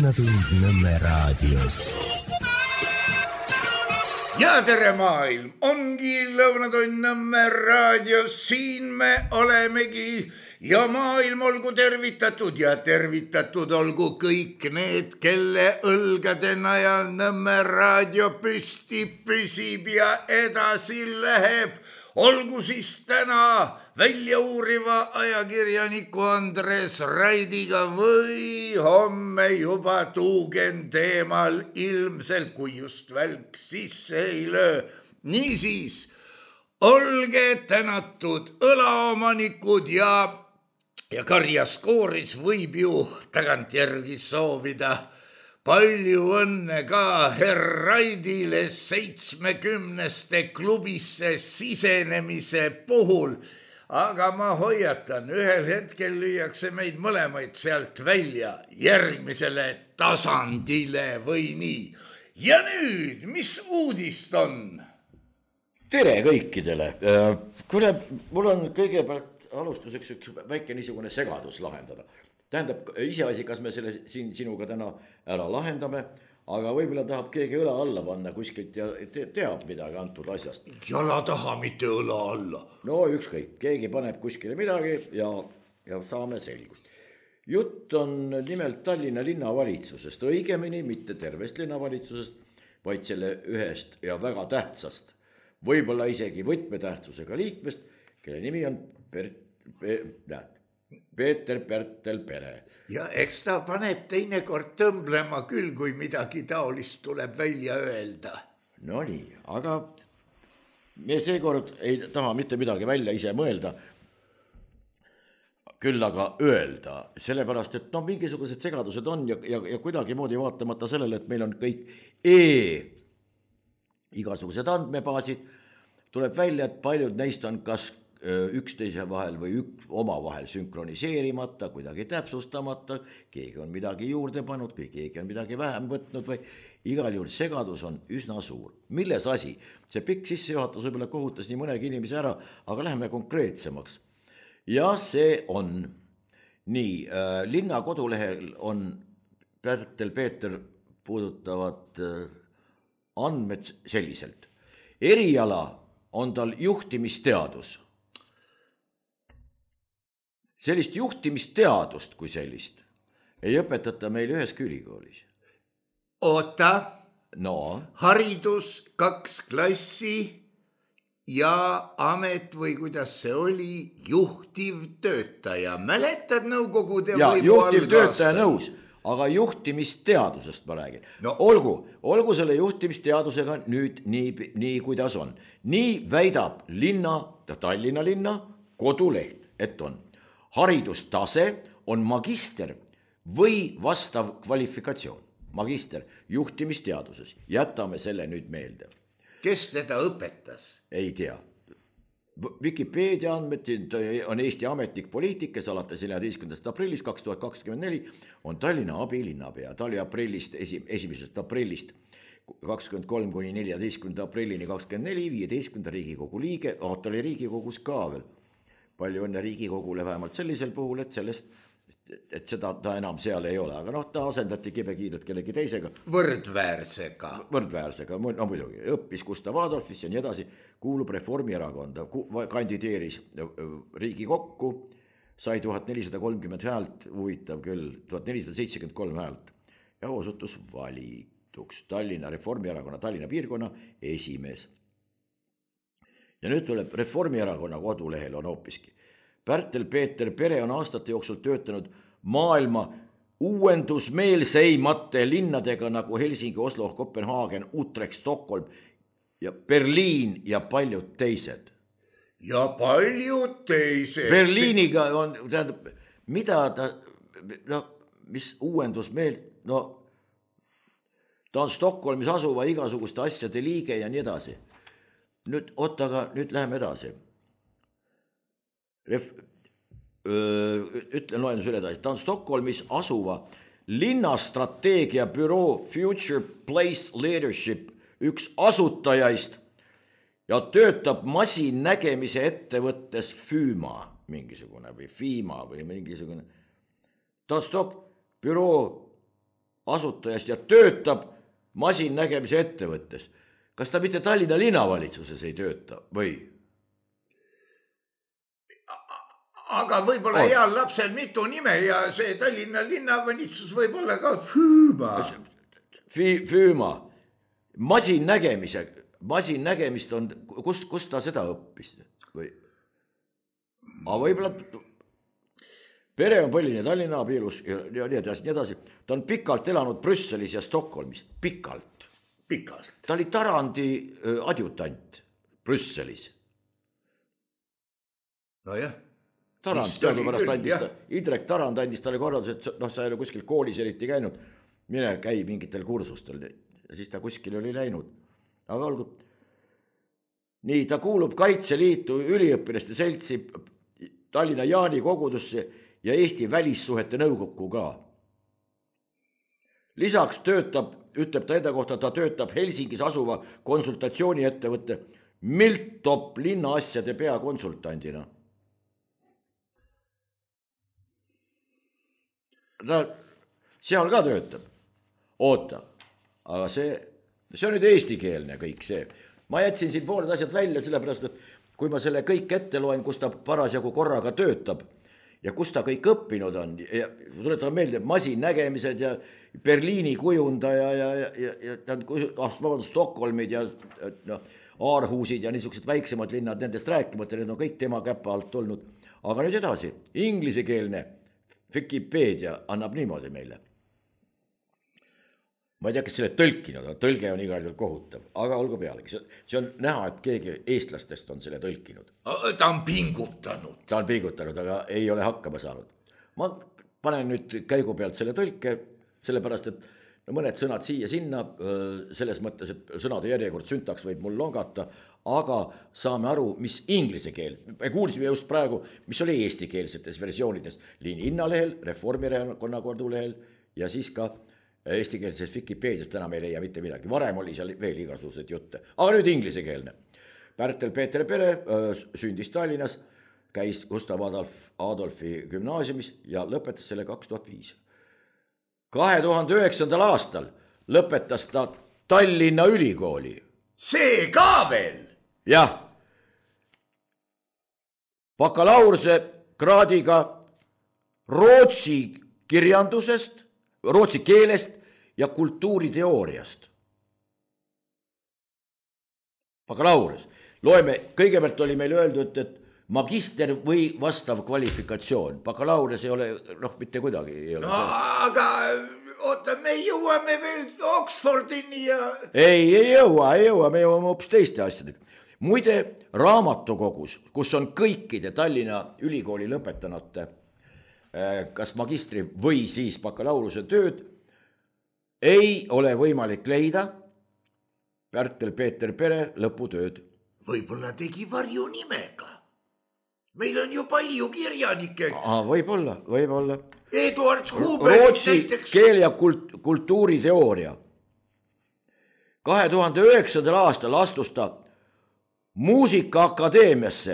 Lõunatund Nõmme raadios. Ja tere maailm, ongi Lõunatund Nõmme raadios, siin me olemegi ja maailm olgu tervitatud ja tervitatud olgu kõik need, kelle õlgade najal Nõmme raadio püsti püsib ja edasi läheb. Olgu siis täna välja uuriva ajakirjaniku Andres Raidiga või homme juba tuugen teemal ilmselt, kui just välk sisse ei löö. Niisiis, olge tänatud õlaomanikud ja karjaskooris võib ju tagantjärgi soovida palju õnne ka herr Raidile 70. klubisse sisenemise puhul. Aga ma hoiatan, ühel hetkel lüüakse meid mõlemaid sealt välja järgmisele tasandile või nii. Ja nüüd, mis uudist on? Tere kõikidele. Kuule, mul on kõigepealt alustuseks üks väike niisugune segadus lahendada. Tähendab, iseasi, kas me selle siin sinuga täna ära lahendame, aga võib-olla tahab keegi õla alla panna kuskilt ja teab midagi antud asjast. Jala taha, mitte õla alla. No ükskõik, keegi paneb kuskile midagi ja saame selgust. Jutt on nimelt Tallinna linnavalitsusest, õigemini mitte tervest linnavalitsusest, vaid selle ühest ja väga tähtsast, võib-olla isegi võtmetähtsusega liikmest, kelle nimi on Peeter Pärtel Pere. Ja eks ta paneb teinekord tõmblema küll, kui midagi taolist tuleb välja öelda. No nii, aga me seekord ei taha mitte midagi välja ise mõelda, küll aga öelda, sellepärast, et mingisugused segadused on ja kuidagi moodi vaatamata sellele, et meil on kõik igasugused andmebaasid, tuleb välja, et paljud neist on kas üksteise vahel või omavahel sünkroniseerimata, kuidagi täpsustamata, keegi on midagi juurde pannud, kui keegi on midagi vähem võtnud või igal juhul segadus on üsna suur. Milles asi? See pikk sissejuhatus võib-olla kohutas nii mõnegi inimese ära, aga läheme konkreetsemaks. Ja see on nii, linna kodulehel on Pärtel Peeter puudutavad andmed selliselt. Eriala on tal juhtimisteadus. Sellist juhtimisteadust kui sellist ei õpetata meil üheski ülikoolis. Oota, no. Haridus 2 klassi ja amet või kuidas see oli, juhtivtöötaja. Mäletad nõukogude ja, võimu juhtivtöötaja nõus, aga juhtimisteadusest ma räägin. No. Olgu selle juhtimisteadusega nüüd nii kuidas on. Nii väidab Tallinna linna koduleht, et on. Haridustase on magister või vastav kvalifikatsioon. Magister juhtimisteaduses. Jätame selle nüüd meelde. Kes teda õpetas? Ei tea. Wikipedia andmed on Eesti ametnik poliitikas alates 14. aprillist 2024 on Tallinna abilinnapea. Ta oli 1. aprillist 23 kuni 14. aprillini 24, 15. Riigikogu liige, ta oli Riigikogus ka veel. Palju õnne Riigikogule vähemalt sellisel puhul, et seda ta enam seal ei ole, aga ta asendati kibekiidelt kellegi teisega. Võrdväärsega, no muidugi, õppis Gustav Adolfis ja nii edasi, kuulub Reformierakonda, kandideeris Riigikokku, sai 1430 häält, huvitav küll, 1473 häält ja osutus valituks Tallinna Reformierakonna Tallinna piirkonna esimees. Ja nüüd tuleb Reformierakonna kodulehel on hoopiski. Pärtel Peeter Pere on aastate jooksul töötanud maailma uuendusmeelseimate linnadega nagu Helsingi, Oslo, Kopenhaagen, Utrecht, Stockholm ja Berliin ja paljud teised. Ja paljud teised. Berliiniga on, tähendab, mida ta, mis uuendusmeel, ta on Stockholmis asuva igasuguste asjade liige ja nii edasi. Nüüd, aga nüüd läheme edasi. Loen sulle edasi. Ta on Stockholmis asuva linnastrateegia büroo Future Place Leadership üks asutajaist ja töötab masinnägemise ettevõttes FIMA mingisugune või FIMA või mingisugune. Ta on büroo asutajast ja töötab masinnägemise ettevõttes. Kas ta mitte Tallinna linnavalitsuses ei tööta või? Aga võib-olla heal lapsel mitu nime ja see Tallinna linnavalitsus võib olla ka Füüma. Füüma. Masinnägemist on, kust ta seda õppis? Või? Aga võib-olla pere on põline Tallinna abielus ja nii edasi. Ta on pikalt elanud Brüsselis ja Stockholmis. Pikalt. Ta oli Tarandi adjutant Brüsselis. Nojah. Tarand teadupärast andis, Indrek Tarand andis talle korraldus, et sa ei ole kuskil koolis eriti käinud, mine käi mingitel kursustel. Ja siis ta kuskil oli läinud. Aga olgu. Nii, ta kuulub Kaitseliitu üliõpilaste seltsi Tallinna Jaani kogudusse ja Eesti välissuhete nõukokku ka. Lisaks töötab, ütleb ta enda kohta, ta töötab Helsingis asuva konsultatsiooniettevõtte Miltop linnaasjade peakonsultandina. Ta seal ka töötab. Oota, aga see on nüüd eestikeelne kõik see. Ma jätsin siin pooled asjad välja, sellepärast, et kui ma selle kõik ette loen, kus ta parasjagu korraga töötab ja kus ta kõik õppinud on, ja tuletan meelde masinnägemised ja Berliini kujundaja ja Stockholmid ja Aarhusid ja niisugused väiksemad linnad, nendest rääkimata, need on kõik tema käpa alt tulnud. Aga nüüd edasi, inglisekeelne Wikipedia annab niimoodi meile. Ma ei tea, kes selle tõlkinud on, tõlge on igal juhul kohutav, aga olgu pealegi. See on näha, et keegi eestlastest on selle tõlkinud. Ta on pingutanud. Aga ei ole hakkama saanud. Ma panen nüüd käigu pealt selle tõlke, sellepärast, et mõned sõnad siia-sinna, selles mõttes, et sõnade järjekord süntaks võib mul longata, aga saame aru, mis inglise keel. Me kuulsime just praegu, mis oli eestikeelsetes versioonides. Liini Innalehel, Reformierakonna kodulehel ja siis ka eestikeelses Wikipediast täna me ei leia mitte midagi. Varem oli seal veel igasugused jutte. Aga nüüd inglisekeelne. Pärtel Peeter Pere sündis Tallinnas, käis Gustav Adolfi gümnaasiumis ja lõpetas selle 2005. 2009. aastal lõpetas ta Tallinna ülikooli. See ka veel? Jah. Bakalaureuse kraadiga rootsi kirjandusest, rootsi keelest ja kultuuriteooriast. Bakalaures. Loeme, kõigepealt oli meil öeldud, et magister või vastav kvalifikatsioon. Bakalaures ei ole, mitte kuidagi ei ole. No, aga oota, me jõuame veel Oxfordini ja... Ei jõua, me jõuame hoopis teiste asjadega. Muide, raamatukogus, kus on kõikide Tallinna ülikooli lõpetanute kas magistri või siis bakalaureuse tööd, ei ole võimalik leida Pärtel Peeter Pere lõputööd. Võib-olla tegi varjunimega. Meil on ju palju kirjanikke. Võib-olla. Eduard Huber. Rootsi keel ja kultuuriteooria. 2009. aastal astus ta Muusikaakadeemiasse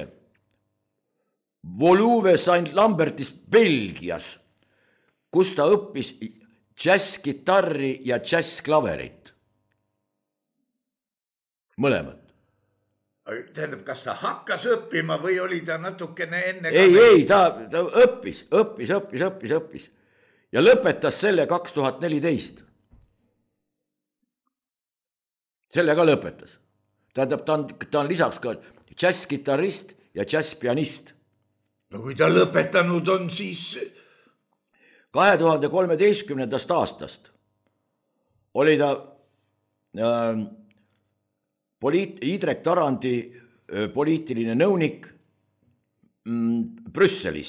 Woluwe St. Lambertis Belgias, kus ta õppis džässkitarri ja džässklaverit. Mõlemad. Tähendab, kas ta hakkas õppima või oli ta natukene enne? Ei, ta õppis ja lõpetas selle 2014. Selle ka lõpetas. Tähendab, ta on lisaks ka džässkitarrist ja džässpianist. No kui ta lõpetanud on, siis... 2013. aastast oli ta Indrek Tarandi poliitiline nõunik Brüsselis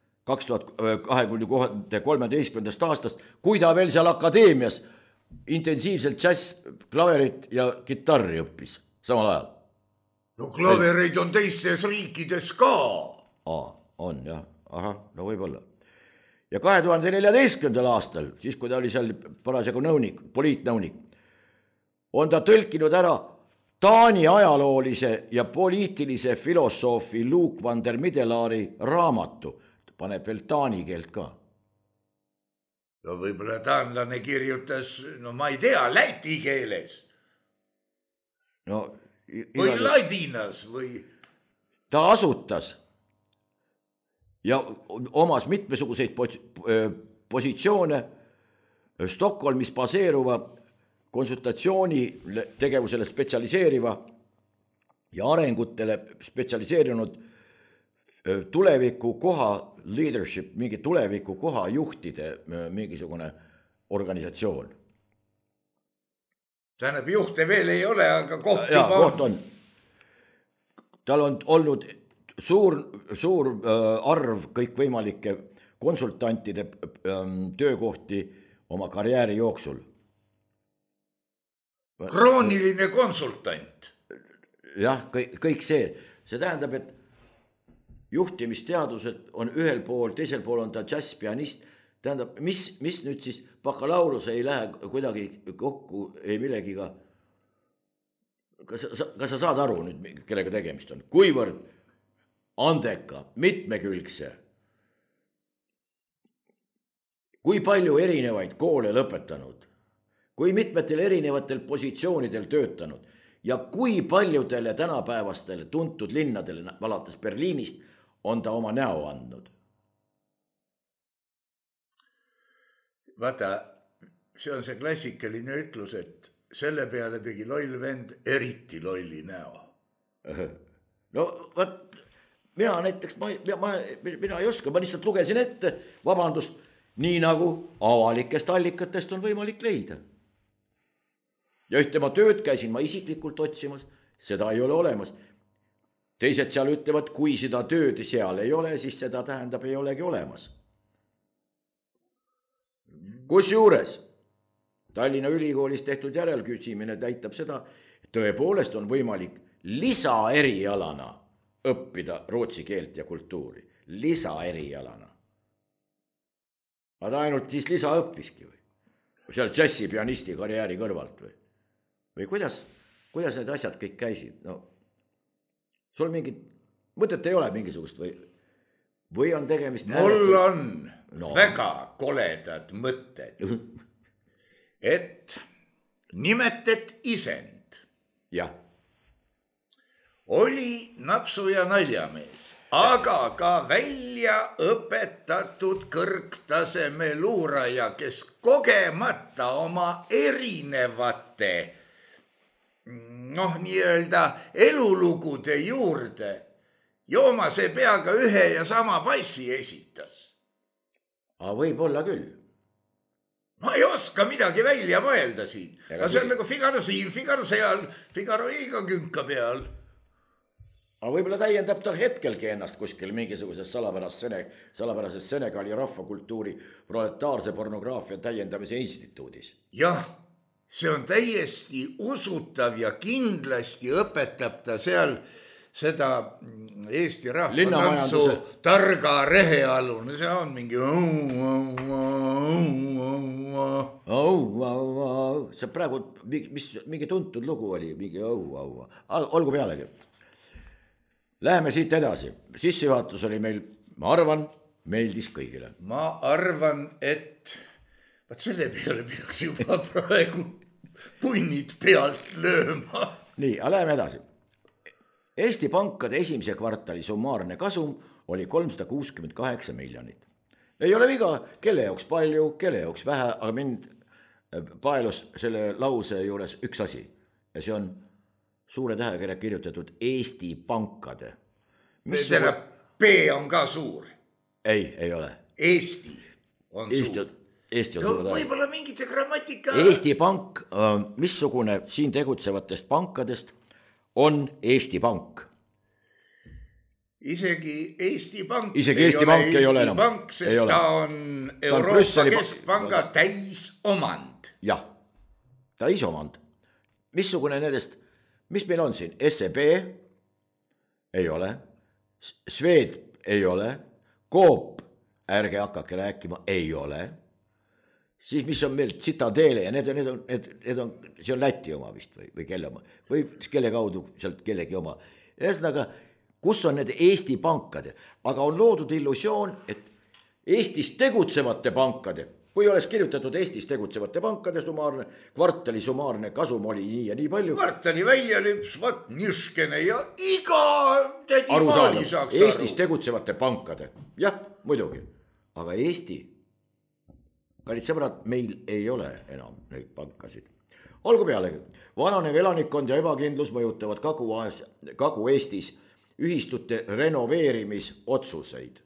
2013. aastast, kui ta veel seal akadeemias intensiivselt džäss, klaverit ja kitarri õppis samal ajal. No klavereid on teistes riikides ka. On jah, no võib-olla. Ja 2014. aastal, siis kui ta oli seal parasjagu nõunik, poliitnõunik, on ta tõlkinud ära Taani ajaloolise ja poliitilise filosoofi Luuk van der Midelaari raamatu. Paneb veel taani keelt ka. no võib-olla taanlane kirjutas, no ma ei tea, läti keeles no või ladinas või. Ta asutas ja omas mitmesuguseid positsioone Stockholmis baseeruva konsultatsiooni tegevusele spetsialiseeriva ja arengutele spetsialiseerinud tuleviku koha leadership, mingi tuleviku koha juhtide mingisugune organisatsioon. Tähendab, juhte veel ei ole, aga koht ja, koht on. Tal on olnud suur arv kõikvõimalike konsultantide töökohti oma karjääri jooksul. Krooniline konsultant. Jah, kõik see. See tähendab, et juhtimisteadused on ühel pool, teisel pool on ta džasspianist. Tähendab, mis nüüd siis bakalaureus ei lähe kuidagi kokku ei millegiga. Kas sa saad aru nüüd, kellega tegemist on? Kuivõrd andeka, mitmekülgse, kui palju erinevaid koole lõpetanud, kui mitmetel erinevatel positsioonidel töötanud ja kui paljudele tänapäevastele tuntud linnadele, alates Berliinist, on ta oma näo andnud. Vaata, see on see klassikaline ütlus, et selle peale tegi loll vend eriti lolli näo. No vaat, mina näiteks, mina ei oska, ma lihtsalt lugesin ette, vabandust, nii nagu avalikest allikatest on võimalik leida. Ja ühtema tööd käisin ma isiklikult otsimas, seda ei ole olemas. Teised seal ütlevad, kui seda tööd seal ei ole, siis seda tähendab ei olegi olemas. Kusjuures Tallinna Ülikoolis tehtud järelküsimine näitab seda, et tõepoolest on võimalik lisaerialana õppida rootsi keelt ja kultuuri. Lisaerialana. Aga ainult siis lisaõppiski või? Seal džässipianisti karjääri kõrvalt või kuidas need asjad kõik käisid? No, sul mingit mõtet ei ole mingisugust või on tegemist... Mul on väga koledad mõtted, et nimetet isend. Jah. Oli napsu ja naljamees, aga ka välja õpetatud kõrgtaseme luuraja, kes kogemata oma erinevate nii-öelda elulugude juurde joomase peaga ühe ja sama passi esitas. Aga võib olla küll. Ma ei oska midagi välja mõelda siin. Aga see on nagu Figaro siin, Figaro seal, Figaro iga künka peal. Aga võib-olla täiendab ta hetkelgi ennast kuskil mingisuguses salapärases Senegali rahvakultuuri proletaarse pornograafia täiendamise instituudis. Jah, see on täiesti usutav ja kindlasti õpetab ta seal seda Eesti rahvatantsu targa rehealune. See on mingi... See praegu mingi tuntud lugu oli, mingi olgu pealegi. Läheme siit edasi. Sissejuhatus oli meil, ma arvan, meeldis kõigile. Ma arvan, et selle peale peaks juba praegu punnid pealt lööma. Nii, aga läheme edasi. Eesti pankade esimese kvartali summaarne kasum oli 368 miljonit. Ei ole viga, kelle jaoks palju, kelle jaoks vähe, aga mind paelus selle lause juures üks asi. Ja see on suure tähekirja kirjutatud Eesti pankade. P on ka suur. Ei ole. Eesti on suur. Eesti on suur tähe. Võib-olla mingite grammatika... Eesti pank, missugune siin tegutsevatest pankadest on Eesti Pank. Isegi Eesti Pank ei ole enam. Pank, sest ta on Euroopa Keskpanga täisomand. Jah, täisomand. Missugune nendest, mis meil on siin? SEB ei ole, Swed ei ole, Coop, ärge hakake rääkima, ei ole. Siis mis on meil Citadele ja need on, see on Läti oma vist või kelle oma, või kelle kaudu sealt kellegi oma. Ühesõnaga, kus on need Eesti pankade, aga on loodud illusioon, et Eestis tegutsevate pankade kui oleks kirjutatud Eestis tegutsevate pankade sumaarne, kvartali sumaarne kasum oli nii ja nii palju. Kvartali väljalüps, võt niškene ja iga tädi maali saaks aru. Eestis tegutsevate pankade, jah, muidugi. Aga Eesti, kallid sõbrad, meil ei ole enam neid pankasid. Olgu pealegi, vananev elanikkond ja ebakindlus mõjutavad Kagu-Eestis ühistute renoveerimisotsuseid.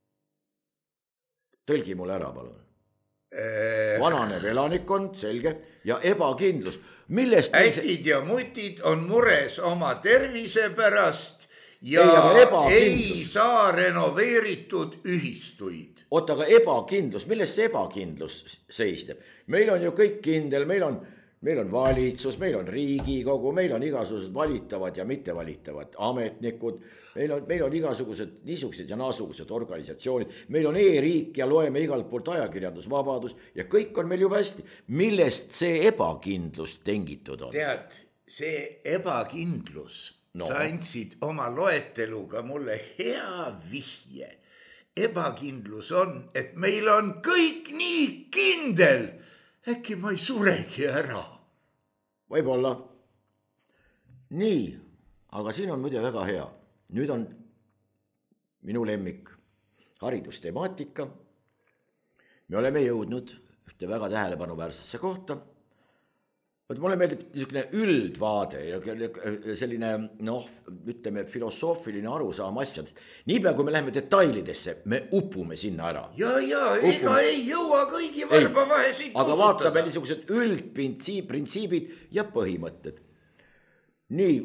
Tõlgi mulle ära, palun. Vananev elanikkond, selge, ja ebakindlus. Ätid ja mutid on mures oma tervise pärast ja ei saa renoveeritud ühistuid. Oota, aga ebakindlus, millest see ebakindlus seisneb? Meil on ju kõik kindel, meil on valitsus, meil on Riigikogu, meil on igasugused valitavad ja mittevalitavad ametnikud, meil on igasugused niisugused ja naasugused organisatsioonid, meil on e-riik ja loeme igalt poolt ajakirjandusvabadus ja kõik on meil juba hästi. Millest see ebakindlus tingitud on? Tead, see ebakindlus, sa andsid oma loeteluga mulle hea vihje. Ebakindlus on, et meil on kõik nii kindel, äkki ma ei suregi ära. Võib-olla. Nii, aga siin on muide väga hea. Nüüd on minu lemmik haridustemaatika. Me oleme jõudnud ühte väga tähelepanuväärsesse kohta. Mulle meeldib niisugune üldvaade, selline, ütleme, filosoofiline arusaam asjadest. Niipea, kui me läheme detailidesse, me upume sinna ära. Ja, ega ei jõua kõigi varba vahesid kusutada. Aga vaatame niisugused üldprintsiibid ja põhimõtted. Nii,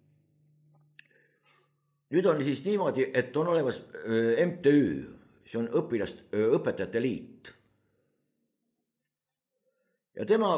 nüüd on siis niimoodi, et on olemas MTÜ, see on õpetajate liit. Ja tema...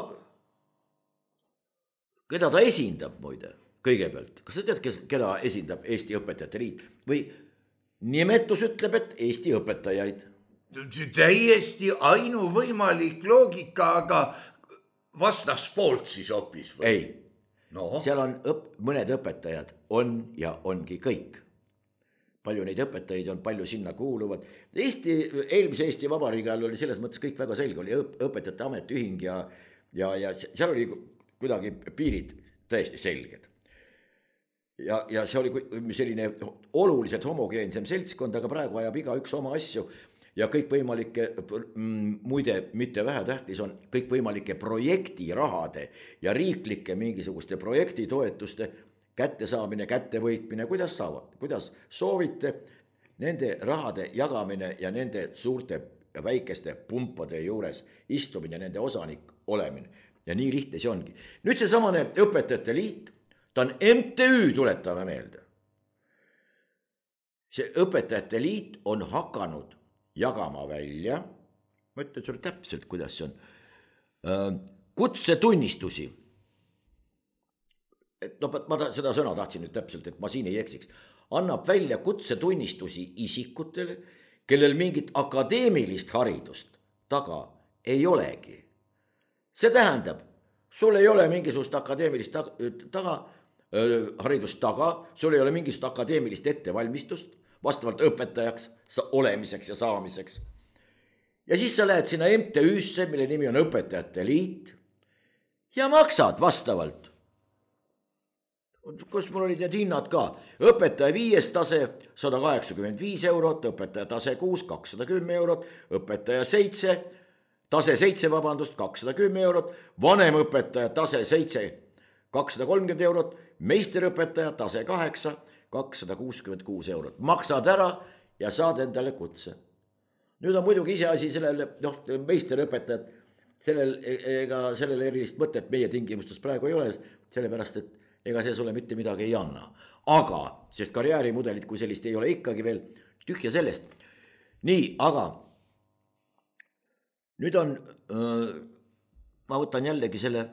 Keda ta esindab muide kõigepealt? Kas sa tead, keda esindab Eesti Õpetajate Liit? Või nimetus ütleb, et Eesti õpetajaid? Täiesti ainuvõimalik loogika, aga vastaspoolt siis hoopis või? Ei, seal on mõned õpetajad, on ja ongi kõik. Palju neid õpetajaid on, palju sinna kuuluvad. Eelmise Eesti Vabariigi ajal oli selles mõttes kõik väga selge, oli õpetajate ametiühing ja seal oli kuidagi piirid täiesti selged. Ja see oli selline oluliselt homogeensem seltskond, aga praegu ajab igaüks oma asju ja kõik võimalike, muide mitte vähe tähtis on, kõik võimalike projektirahade ja riiklike mingisuguste projektitoetuste kättesaamine, kättevõitmine, kuidas soovite, nende rahade jagamine ja nende suurte ja väikeste pumpade juures istumine, nende osanik olemine. Ja nii lihtne see ongi. Nüüd see samane õpetajate liit, ta on MTÜ, tuletame meelde. See õpetajate liit on hakanud jagama välja, ma ütlen sulle täpselt, kuidas see on, kutsetunnistusi. Ma seda sõna tahtsin nüüd täpselt, et ma siin ei eksiks. Annab välja kutsetunnistusi isikutele, kellel mingit akadeemilist haridust taga ei olegi. See tähendab, sul ei ole mingisugust akadeemilist haridust taga, sul ei ole mingisugust akadeemilist ettevalmistust vastavalt õpetajaks olemiseks ja saamiseks. Ja siis sa lähed sinna MTÜ-sse, mille nimi on Õpetajate Liit ja maksad vastavalt. Kus mul olid need hinnad ka? Õpetaja 5 tase 185 eurot, õpetaja tase 6 210 eurot, õpetaja 7 tase 7, 210 eurot, vanem õpetaja tase 7, 230 eurot, meisterõpetaja tase 8, 266 eurot. Maksad ära ja saad endale kutse. Nüüd on muidugi ise asi sellele, meisterõpetajad, sellele erilist mõtet meie tingimustes praegu ei ole, sellepärast, et ega see sulle mitte midagi ei anna. Aga, sest karjäärimudelit kui sellist ei ole ikkagi veel tühja sellest. Nii, aga nüüd on, ma võtan jällegi selle,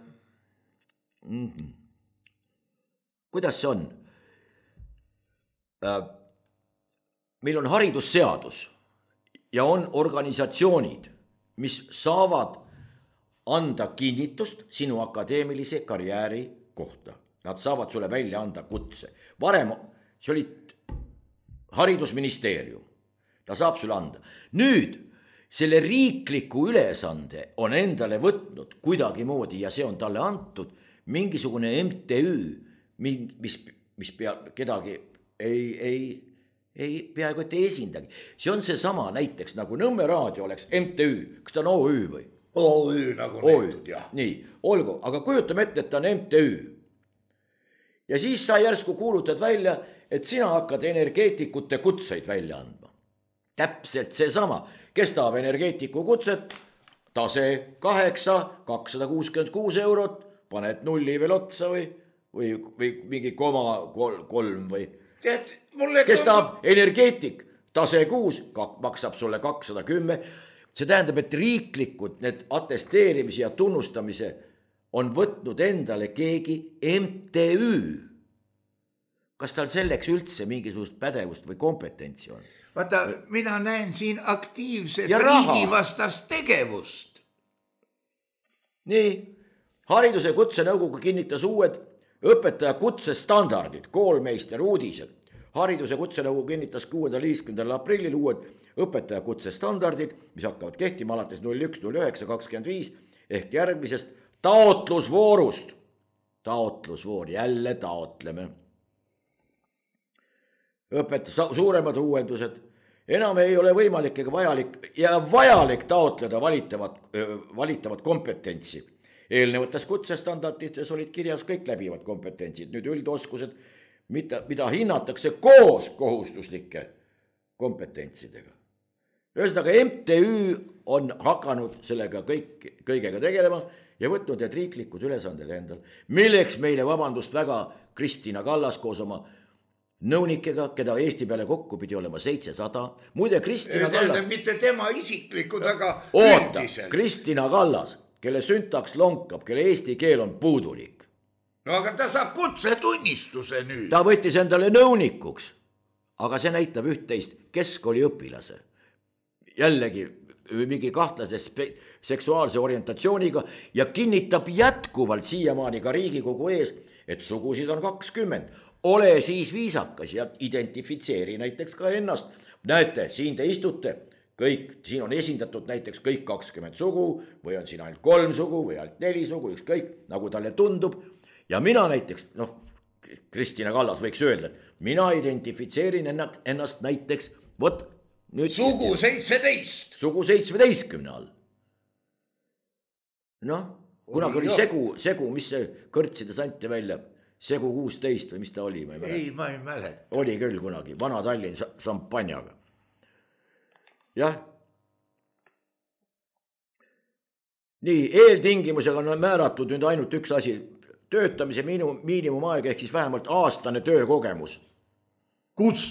kuidas see on? Meil on haridusseadus ja on organisatsioonid, mis saavad anda kinnitust sinu akadeemilise karjääri kohta. Nad saavad sulle välja anda kutse. Varem see oli haridusministeerium. Ta saab sulle anda. Nüüd selle riikliku ülesande on endale võtnud kuidagimoodi ja see on talle antud mingisugune MTÜ, mis kedagi ei peaaegu et ei esindagi. See on seesama näiteks nagu Nõmme raadio oleks MTÜ, kas ta on OÜ või? OÜ nagu näitud, jah. Nii, olgu, aga kujutame ette, et ta on MTÜ. Ja siis sa järsku kuulutad välja, et sina hakkad energeetikute kutseid välja andma. Täpselt seesama, kes tahab energeetiku kutset, tase 8, 266 eurot, paned nulli veel otsa või mingi 3 või. Tead, mulle kes tahab energeetik, tase 6, maksab sulle 210. See tähendab, et riiklikud need atesteerimise ja tunnustamise on võtnud endale keegi MTÜ. Kas tal selleks üldse mingisugust pädevust või kompetentsi on? Vaata, mina näen siin aktiivset riigivastast tegevust. Nii, hariduse kutsenõukogu kinnitas uued õpetaja kutsestandardid, koolmeister uudised. Hariduse kutsenõukogu kinnitas 6.–15. aprillil uued õpetaja kutsestandardid, mis hakkavad kehtima alates 01.09.25 ehk järgmisest taotlusvoorust. Taotlusvoor, jälle taotleme. Suuremad uuendused. Enam ei ole võimalik ega vajalik taotleda valitavat kompetentsi. Eelnevates kutsestandardites olid kirjas kõik läbivad kompetentsid, nüüd üldoskused, mida hinnatakse koos kohustuslike kompetentsidega. Ühesõnaga MTÜ on hakanud sellega kõigega tegelema ja võtnud need riiklikud ülesanded endal, milleks meile vabandust väga Kristina Kallas koos oma nõunikega, keda Eesti peale kokku pidi olema 700. Muide, Kristina Kallas... Mitte tema isiklikud, aga üldiselt. Kristina Kallas, kelle süntaks lonkab, kelle eesti keel on puudulik. No aga ta saab kutsetunnistuse nüüd. Ta võttis endale nõunikuks, aga see näitab üht-teist keskkooli õpilase. Jällegi mingi kahtlase seksuaalse orientatsiooniga ja kinnitab jätkuvalt siiamaani ka Riigikogu ees, et sugusid on 20. Ole siis viisakas ja identifitseeri näiteks ka ennast. Näete, siin te istute, siin on esindatud näiteks kõik 20 sugu või on siin ainult 3 sugu või ainult 4 sugu, ükskõik, nagu talle tundub. Ja mina näiteks, Kristina Kallas võiks öelda, et mina identifitseerin ennast näiteks, nüüd sugu 17. Sugu 17 all. Kunagi oli segu, mis see kõrtsides anti välja, segu 16 või mis ta oli? Ei, ma ei mäleta. Oli küll kunagi, vana Tallinn šampanjaga. Jah. Nii, eeltingimusega on määratud nüüd ainult üks asi, töötamise miinimumaeg ehk siis vähemalt aastane töökogemus. Kus?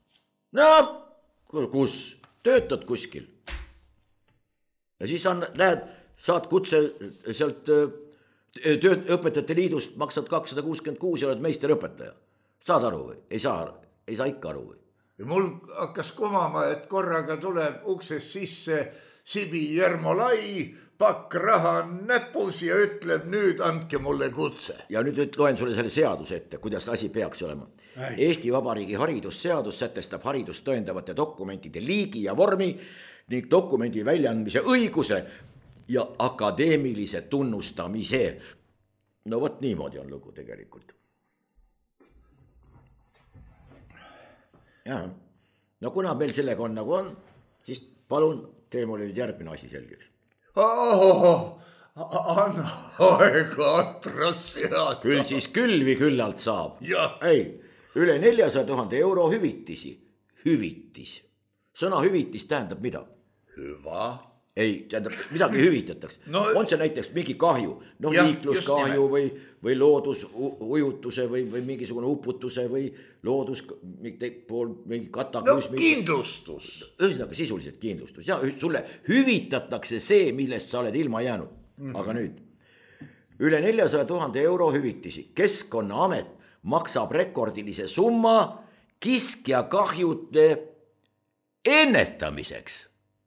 Kus? Töötad kuskil. Ja siis saad kutse sealt õpetajate liidust, maksad 266 ja oled meisterõpetaja. Saad aru või? Ei saa ikka aru või? Mul hakkas kumama, et korraga tuleb uksest sisse Sibi Jermolai, pakk raha näpus ja ütleb nüüd andke mulle kutse. Ja nüüd loen sulle selle seaduse ette, kuidas asi peaks olema. Eesti Vabariigi haridusseadus sätestab haridust tõendavate dokumentide liigi ja vormi ning dokumendi väljaandmise õiguse ja akadeemilise tunnustamise. No võt niimoodi on lugu tegelikult. Ja. No kuna meil sellega on nagu on, siis palun tee mulle nüüd järgmine asi selgeks. Anna aega atras seada. Küll siis külvi küllalt saab. Ja. Ei, üle 400 000 euro hüvitisi. Hüvitis. Sõna hüvitis tähendab mida? Hüva. Ei, tähendab, midagi hüvitatakse. On see näiteks mingi kahju, liikluskahju või loodusujutuse või mingisugune uputuse või loodus mingi kataklüsmi. Kindlustus. Ühesõnaga sisuliselt kindlustus. Ja sulle hüvitatakse see, millest sa oled ilma jäänud. Aga nüüd, üle 400 000 euro hüvitisi. Keskkonnaamet maksab rekordilise summa kiskja kahjude ennetamiseks.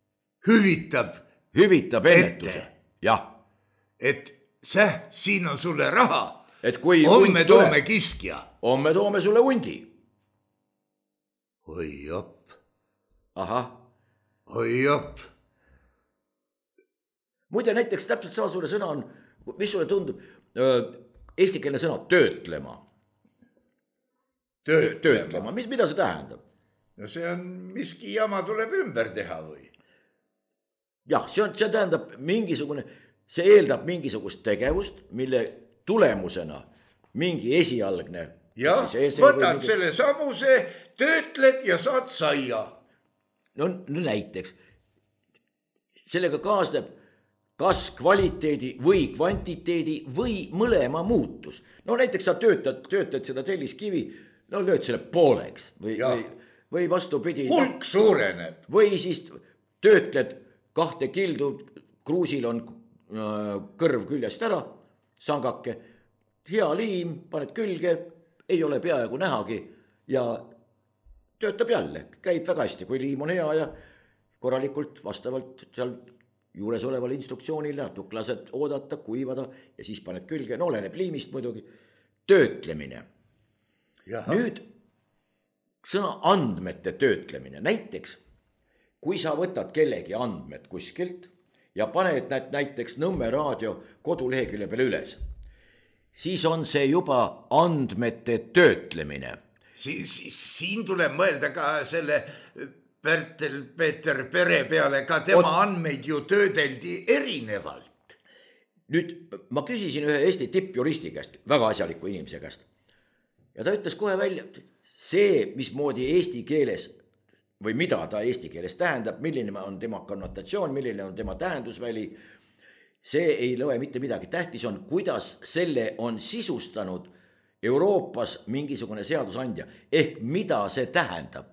Hüvitab ennetuse. Jah. Et siin on sulle raha. Et kui homme toome kiskja. Homme toome sulle hundi. Oi jopp. Ahah. Oi jopp. muide näiteks täpselt samasugune sõna on, mis sulle tundub, eestikeelne sõna töötlema. Töötlema, mida see tähendab? No see on miski jama tuleb ümber teha või? Jah, see tähendab mingisugune, see eeldab mingisugust tegevust, mille tulemusena mingi esialgne. Jah, võtad selle samuse, töötled ja saad saia. No näiteks, sellega kaasneb kas kvaliteedi või kvantiteedi või mõlema muutus. No näiteks sa töötad seda telliskivi, no lööd selle pooleks või vastupidi. Hulk suureneb. Või siis töötled 2 kildu, kruusil on kõrv küljest ära, sangake, hea liim, paned külge, ei ole peaaegu nähagi ja töötab jälle, käib väga hästi, kui liim on hea ja korralikult vastavalt seal juures oleval instruktsioonil natuke lased oodata, kuivada ja siis paned külge, no oleneb liimist muidugi, töötlemine. Jaha. Nüüd sõna andmete töötlemine, näiteks kui sa võtad kellegi andmed kuskilt ja paned näiteks Nõmme raadio kodulehekülje peale üles, siis on see juba andmete töötlemine. Siin tuleb mõelda ka selle Peeter Pere peale, ka tema andmeid ju töödeldi erinevalt. Nüüd ma küsisin ühe Eesti tippjuristi käest, väga asjaliku inimese käest. Ja ta ütles kohe välja, see, mismoodi eesti keeles või mida ta eesti keeles tähendab, milline on tema konnotatsioon, milline on tema tähendusväli, see ei loe mitte midagi. Tähtis on, kuidas selle on sisustanud Euroopas mingisugune seadusandja, ehk mida see tähendab.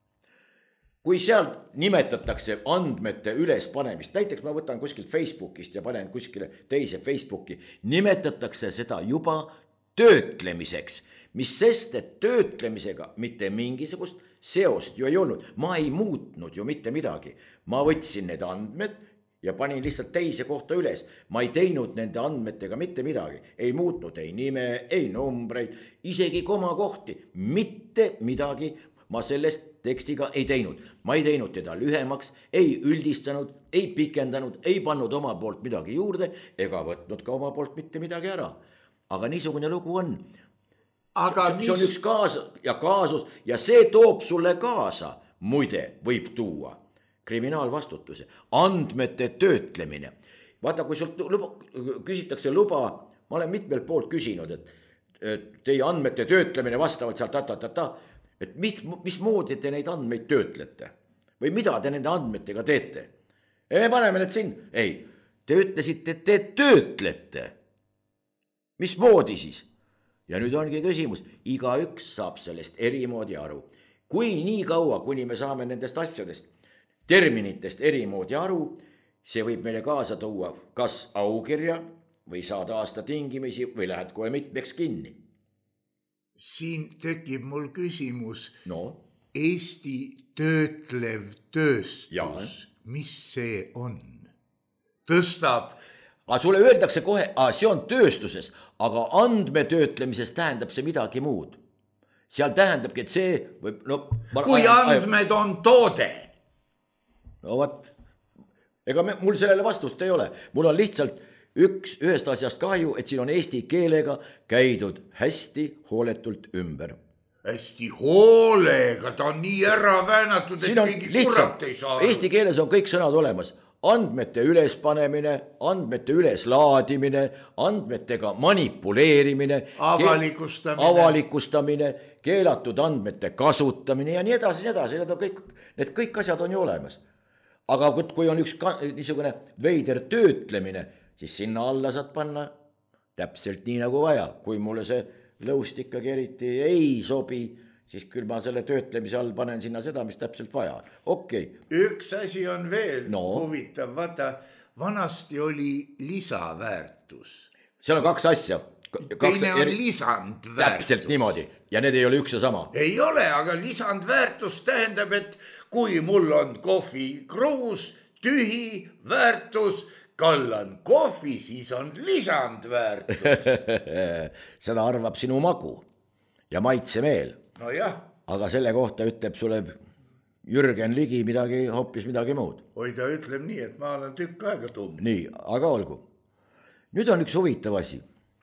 Kui seal nimetatakse andmete ülespanemist, näiteks ma võtan kuskilt Facebookist ja panen kuskile teise Facebooki, nimetatakse seda juba töötlemiseks, mis sest, et töötlemisega mitte mingisugust seost ju ei olnud. Ma ei muutnud ju mitte midagi. Ma võtsin need andmed ja panin lihtsalt teise kohta üles. Ma ei teinud nende andmetega mitte midagi. Ei muutnud ei nime, ei numbreid, isegi komakohti, mitte midagi ma sellest tekstiga ei teinud. Ma ei teinud teda lühemaks, ei üldistanud, ei pikendanud, ei pannud oma poolt midagi juurde ega võtnud ka oma poolt mitte midagi ära. Aga niisugune lugu on. See on üks kaasus ja see toob sulle kaasa, muide võib tuua kriminaalvastutuse, andmete töötlemine. Vaata, kui sult küsitakse luba, ma olen mitmelt poolt küsinud, et teie andmete töötlemine vastavalt seal et mis moodi te neid andmeid töötlete või mida te nende andmetega teete. Me paneme need siin. Ei, te ütlesite, et te töötlete. Mis moodi siis? Ja nüüd ongi küsimus, igaüks saab sellest erimoodi aru. Kui nii kaua, kuni me saame nendest asjadest, terminitest erimoodi aru, see võib meile kaasa tuua kas aukirja või saada aasta tingimisi või lähed kohe mitmeks kinni. Siin tekib mul küsimus, no? Eesti töötlev tööstus, mis see on? Tõstab. Aga sulle öeldakse kohe, see on tööstuses, aga andmetöötlemises tähendab see midagi muud. Seal tähendabki, et see võib... Kui andmed on toode. No võt, ega mul sellele vastust ei ole. Mul on lihtsalt ühest asjast kahju, et siin on eesti keelega käidud hästi hooletult ümber. Hästi hoolega, ta on nii ära väänatud, et keegi kurat ei saa. Eesti keeles on kõik sõnad olemas. Andmete ülespanemine, andmete üleslaadimine, andmetega manipuleerimine, avalikustamine, keelatud andmete kasutamine ja nii edasi. Need kõik asjad on ju olemas. Aga kui on üks niisugune veider töötlemine, siis sinna alla saad panna täpselt nii nagu vaja. Kui mulle see lõust ikkagi eriti ei sobi, siis küll ma selle töötlemise all panen sinna seda, mis täpselt vaja. Okei. Üks asi on veel huvitav. Vaata, vanasti oli lisaväärtus. Seal on kaks asja. Teine on lisandväärtus. Täpselt niimoodi. Ja need ei ole üks ja sama. Ei ole, aga lisandväärtus tähendab, et kui mul on kohvikruus, tühi väärtus, kallan kohvi, siis on lisandväärtus. Seda arvab sinu magu ja maitsemeel. No jah. Aga selle kohta ütleb sulle Jürgen Ligi hoopis midagi muud. oi, ta ütleb nii, et ma olen tükk aega tumm. Nii, aga olgu. Nüüd on üks huvitav asi.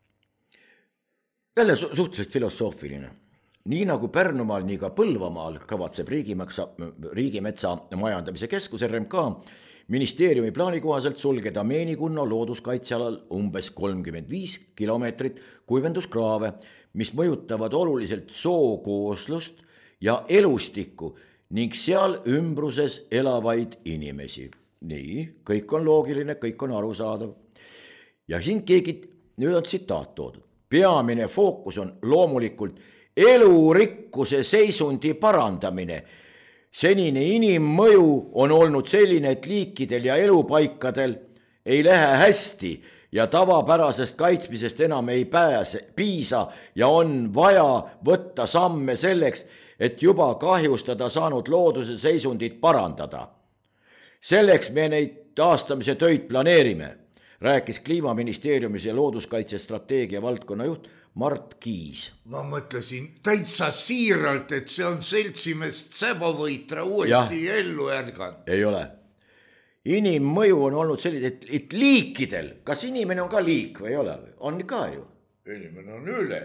Jälle suhteliselt filosoofiline. Nii nagu Pärnumaal, nii ka Põlvamaal kavatseb riigimetsa majandamise keskus RMK ministeeriumi plaani kohaselt sulgeda Meenikunno looduskaitsealal umbes 35 kilomeetrit kuivenduskraave, mis mõjutavad oluliselt sookooslust ja elustikku ning seal ümbruses elavaid inimesi. Nii, kõik on loogiline, kõik on arusaadav. Ja siin nüüd on tsitaat toodud. Peamine fookus on loomulikult elurikkuse seisundi parandamine. Senine inimmõju on olnud selline, et liikidel ja elupaikadel ei lähe hästi ja tavapärasest kaitsmisest enam ei piisa ja on vaja võtta samme selleks, et juba kahjustada saanud looduse seisundit parandada. Selleks me neid taastamise töid planeerime, rääkis Kliimaministeeriumis ja looduskaitsestrateegia valdkonna juht Mart Kiis. Ma mõtlesin täitsa siiralt, et see on seltsimest Säbovõitra uuesti ellu ärganud. Ei ole. Inimmõju on olnud selline, et liikidel, kas inimene on ka liik või ei ole? On ka ju. Inimene on üle.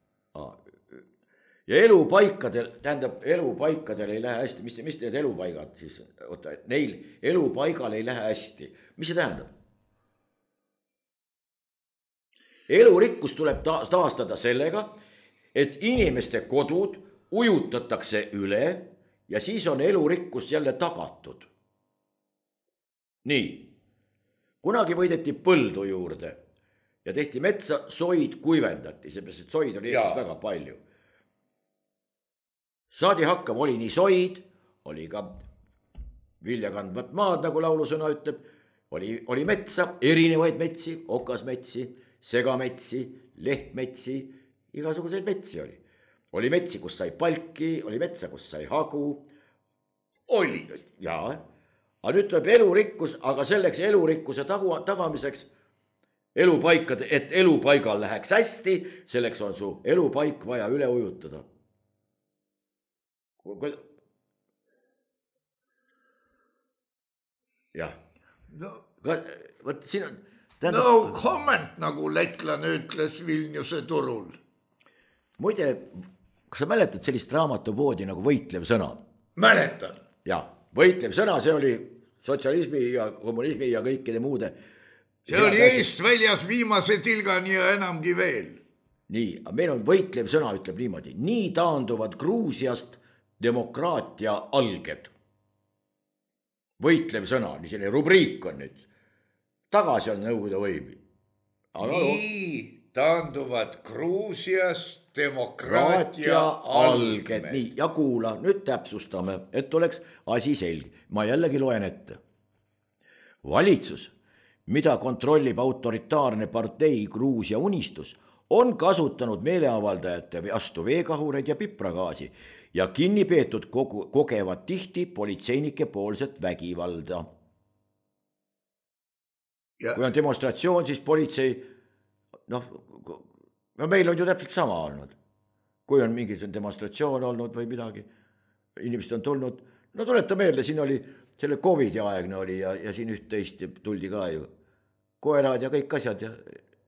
Ja elupaikadel ei lähe hästi. Mis need elupaigad siis? Oota, neil elupaigal ei lähe hästi. Mis see tähendab? Elurikkus tuleb taastada sellega, et inimeste kodud ujutatakse üle ja siis on elurikkus jälle tagatud. Nii, kunagi võideti põldu juurde ja tehti metsa, soid kuivendati, seepärast, et soid oli Eestis väga palju. Saadi hakkama, oli nii soid, oli ka viljakandvat maad, nagu laulusõna ütleb, oli metsa, erinevaid metsi, okasmetsi, segametsi, lehtmetsi, igasuguseid metsi oli. Oli metsi, kus sai palki, oli metsa, kus sai hagu. Oli. Jaa, aga nüüd tuleb elurikkus, aga selleks elurikkuse tagamiseks et elupaigal läheks hästi, selleks on su elupaik vaja üle ujutada. Jah. Võt siin on... No comment, nagu lätlane ütles Vilniuse turul. Muide, kas sa mäletad sellist raamatupoodi nagu Võitlev sõna? Mäletan. Ja, Võitlev sõna, see oli sotsialismi ja kommunismi ja kõikide muude. See oli eest väljas viimase tilgani ja enamgi veel. Nii, meil on Võitlev sõna, ütleb niimoodi. Nii taanduvad Gruusiast demokraatia alged. Võitlev sõna, selline rubriik on nüüd. Tagasi on nõukogude võimi. Nii taanduvad Gruusiast demokraatia alged. Nii, ja kuula, nüüd täpsustame, et oleks asi selge. Ma jällegi loen ette. Valitsus, mida kontrollib autoritaarne partei Gruusia Unistus, on kasutanud meeleavaldajate vastu veekahureid ja pipragaasi ja kinni peetud kogevad tihti politseinike poolset vägivalda. Kui on demonstratsioon, siis politsei, meil on ju täpselt sama olnud. Kui on mingi demonstratsioon olnud või midagi, inimesed on tulnud, tuleta meelde, siin oli selle COVID-i aegne oli ja siin üht-teist tuldi ka ju. Koerad ja kõik asjad ja...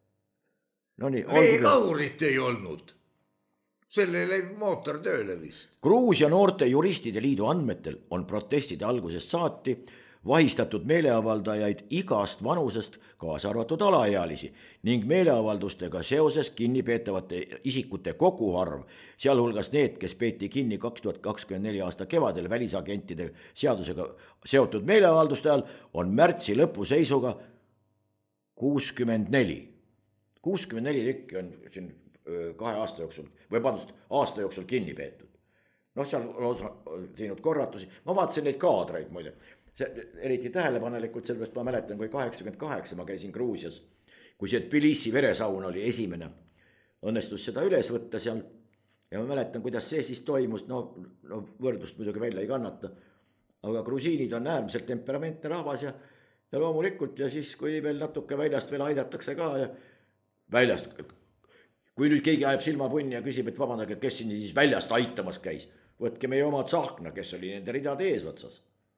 Veekahurit ei olnud. Sellele mootor tööle vist. Gruusia noorte juristide liidu andmetel on protestide algusest saati vahistatud meeleavaldajaid igast vanusest, kaasa arvatud alaealisi, ning meeleavaldustega seoses kinnipeetavate isikute koguarv, sealhulgas need, kes peeti kinni 2024 aasta kevadel välisagentide seadusega seotud meeleavalduste ajal, on märtsi lõpu seisuga 64. 64 tükki on siin 2 aasta jooksul, aasta jooksul kinni peetud. Seal on teinud korratusi, ma vaatasin neid kaadreid muide. Eriti tähelepanelikult, sellepärast ma mäletan, kui 88 ma käisin Gruusias, kui see Tbilisi veresaun oli esimene, õnnestus seda üles võtta seal ja ma mäletan, kuidas see siis toimus, võrdlust muidugi välja ei kannata, aga grusiinid on äärmiselt temperamentne rahvas ja loomulikult ja siis, kui veel natuke väljast veel aidatakse ka ja väljast, kui nüüd keegi ajab silmapunni ja küsib, et vabandage, kes siin siis väljast aitamas käis, võtke meie oma Tsahkna, kes oli nende ridade eesotsas.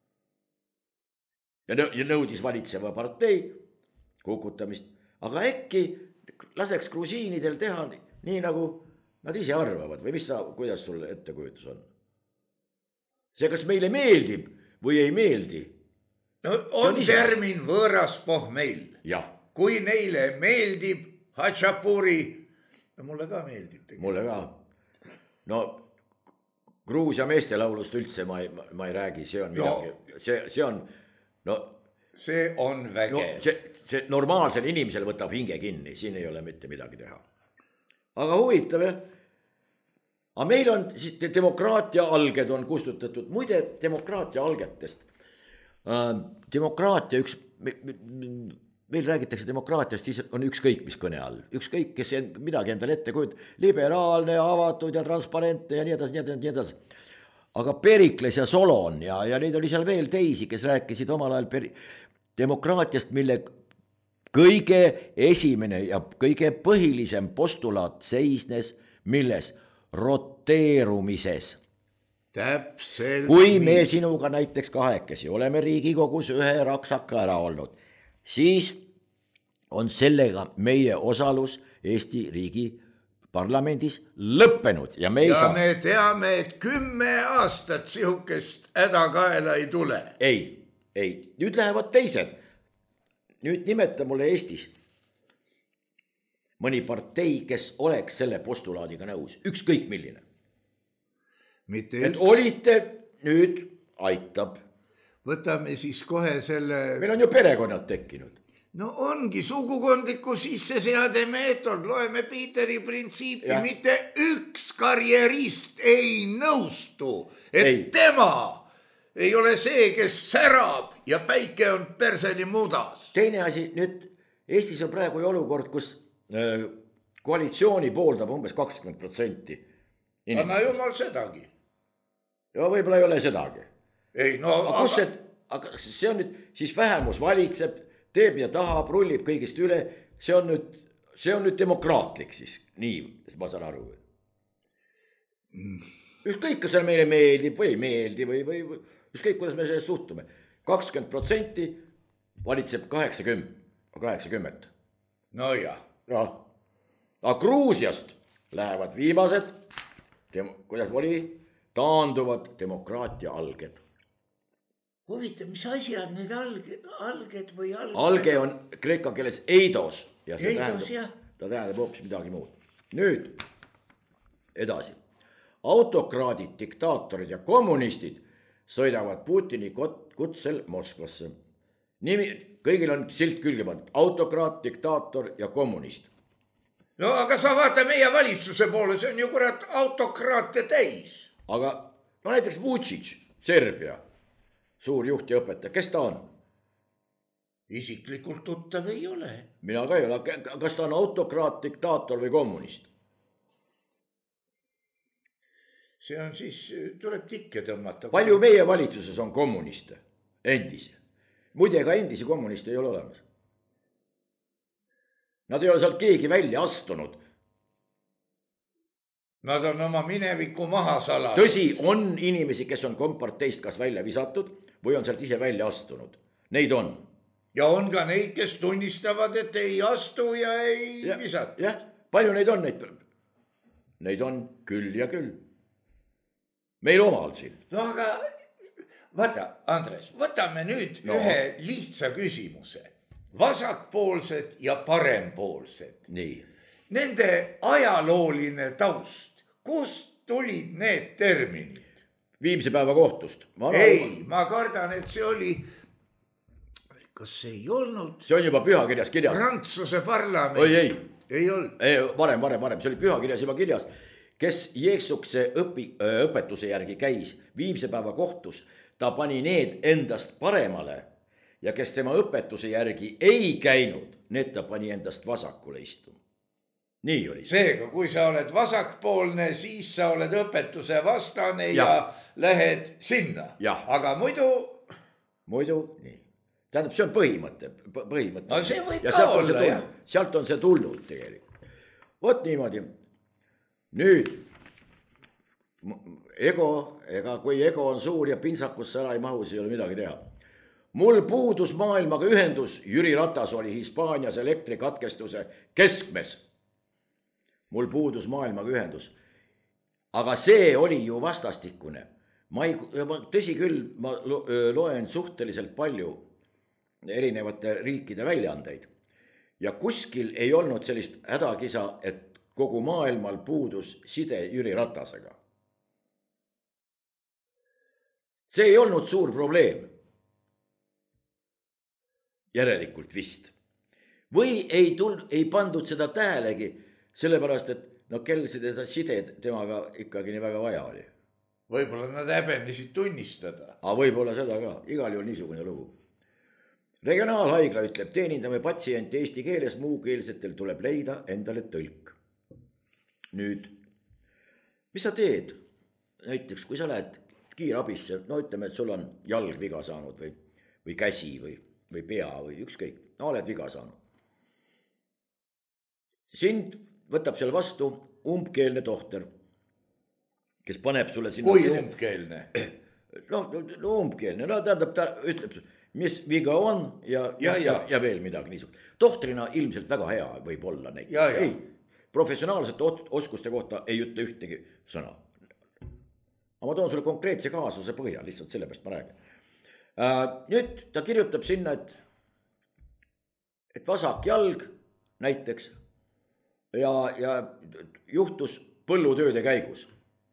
Ja nõudis valitseva partei kukutamist, aga äkki laseks grusiinidel teha nii nagu nad ise arvavad või kuidas sul ettekujutus on? See, kas meile meeldib või ei meeldi? No on termin võõras pohmeil. Kui neile meeldib Hatšapuri, no mulle ka meeldib. Mulle ka. No Gruusia meestelaulust üldse ma ei räägi, see on midagi, see on, no see on vägev. No, see normaalsel inimesel võtab hinge kinni, siin ei ole mitte midagi teha. Aga huvitav, aga meil on demokraatia alged on kustutatud, muide demokraatia algetest. Demokraatia üks, meil räägitakse demokraatiast, siis on ükskõik mis kõne all. Ükskõik, kes midagi endale ette kujud, liberaalne, avatud ja transparentne ja nii edasi. Aga Perikles ja Solon ja neid oli seal veel teisi, kes rääkisid omal ajal demokraatiast, mille kõige esimene ja kõige põhilisem postulaat seisnes, milles roteerumises. Täpselt. Kui me sinuga näiteks kahekesi oleme Riigikogus ühe raksaka ära olnud, siis on sellega meie osalus Eesti riigi parlamendis lõppenud. Ja me teame, et 10 aastat sihukest hädakaela ei tule. Ei, nüüd lähevad teised. Nüüd nimeta mulle Eestis mõni partei, kes oleks selle postulaadiga nõus. Ükskõik milline. Et olite, nüüd aitab. Võtame siis kohe selle... Meil on ju perekonnad tekkinud. No ongi sugukondliku sisseseade meetod. Loeme Piiteri printsiipi. Mitte üks karjerist ei nõustu, et tema ei ole see, kes särab ja päike on perseli mudas. Teine asi, nüüd Eestis on praegu olukord, kus koalitsiooni pooldab umbes 20%. Anna jumal sedagi. Ja võib-olla ei ole sedagi. Ei, no... Aga see on nüüd, siis vähemus valitseb, teeb ja tahab, rullib kõigist üle. See on nüüd demokraatlik siis. Nii, ma saan aru. Ükskõik, kas see meile meeldib või ei meeldi või ükskõik, kuidas me sellest suhtume. 20% valitseb 80. No jah. Aga Gruusiast lähevad viimased, kuidas oli, taanduvad demokraatia alged. Huvitav, mis asjad need alged või alged? Alge on kreeka keeles eidos. Ja see eidos, jah. Ta tähendab hoopis midagi muud. Nüüd, edasi. Autokraadid, diktaatorid ja kommunistid sõidavad Putini kutsel Moskvasse. Kõigil on silt külge pandud. Autokraat, diktaator ja kommunist. No aga sa vaata meie valitsuse poole, see on ju kurat autokraate täis. Aga no näiteks Vučić, Serbia, suur juht ja õpetaja, kes ta on? Isiklikult tuttav ei ole. Mina ka ei ole, kas ta on autokraat, diktaator või kommunist? See on siis, tuleb tikke tõmmata. Palju meie valitsuses on kommuniste? Endisi. Muide, ka endisi kommuniste ei ole olemas. Nad ei ole sealt keegi välja astunud. Nad on oma mineviku maha salanud. Tõsi, on inimesi, kes on komparteist kas välja visatud või on sealt ise välja astunud. Neid on. Ja on ka neid, kes tunnistavad, et ei astu ja ei visata. Jah, palju neid on? Neid on küll ja küll. Meil omal siin. No aga vaata, Andres, võtame nüüd ühe lihtsa küsimuse. Vasakpoolsed ja parempoolsed. Nii. Nende ajalooline taust, kust tulid need terminid? Viimse päeva kohtust. Ei, ma kardan, et see oli, kas see ei olnud? See on juba pühakirjas kirjas. Prantsuse parlament. Oi, ei olnud. Varem. See oli pühakirjas juba kirjas. Kes Jeesukse õpetuse järgi käis viimse päeva kohtus, ta pani need endast paremale ja kes tema õpetuse järgi ei käinud, need ta pani endast vasakule istuma. Nii oli. Seega, kui sa oled vasakpoolne, siis sa oled õpetuse vastane ja lähed sinna. Aga muidu, nii. Tähendab, see on põhimõte. No see võib ka olla, jah. Sealt on see tulnud tegelikult. Vot niimoodi. Nüüd, ega kui ego on suur ja pintsakusse ära ei mahu, siis ei ole midagi teha. Mul puudus maailmaga ühendus, Jüri Ratas oli Hispaanias elektrikatkestuse keskmes. Mul puudus maailmaga ühendus. Aga see oli ju vastastikune. Tõsi küll, ma loen suhteliselt palju erinevate riikide väljaandeid. Ja kuskil ei olnud sellist hädakisa, et kogu maailmal puudus side Jüri Ratasega. See ei olnud suur probleem. Järelikult vist. Või ei pandud seda tähelegi, sellepärast, et kell seda side temaga ikkagi nii väga vaja oli. Võib-olla nad häbenesid tunnistada. Aga võib-olla seda ka, igal juhul niisugune lugu. Regionaalhaigla ütleb, teenindame patsienti eesti keeles, muukeelsetel tuleb leida endale tõlk. Nüüd, mis sa teed? Näiteks, kui sa lähed kiirabisse, ütleme, et sul on jalg viga saanud või käsi või pea või ükskõik, oled viga saanud. Sind võtab seal vastu umbkeelne tohter, kes paneb sulle sinna... Kui umbkeelne? No umbkeelne, tähendab, ta ütleb, mis viga on ja veel midagi niisugust. Tohtrina ilmselt väga hea võib olla neid. Ei, professionaalsete oskuste kohta ei ütle ühtegi sõna. Aga ma toon sulle konkreetse kaasuse põhja, lihtsalt sellepärast ma räägin. Nüüd ta kirjutab sinna, et vasak jalg näiteks ja juhtus põllutööde käigus.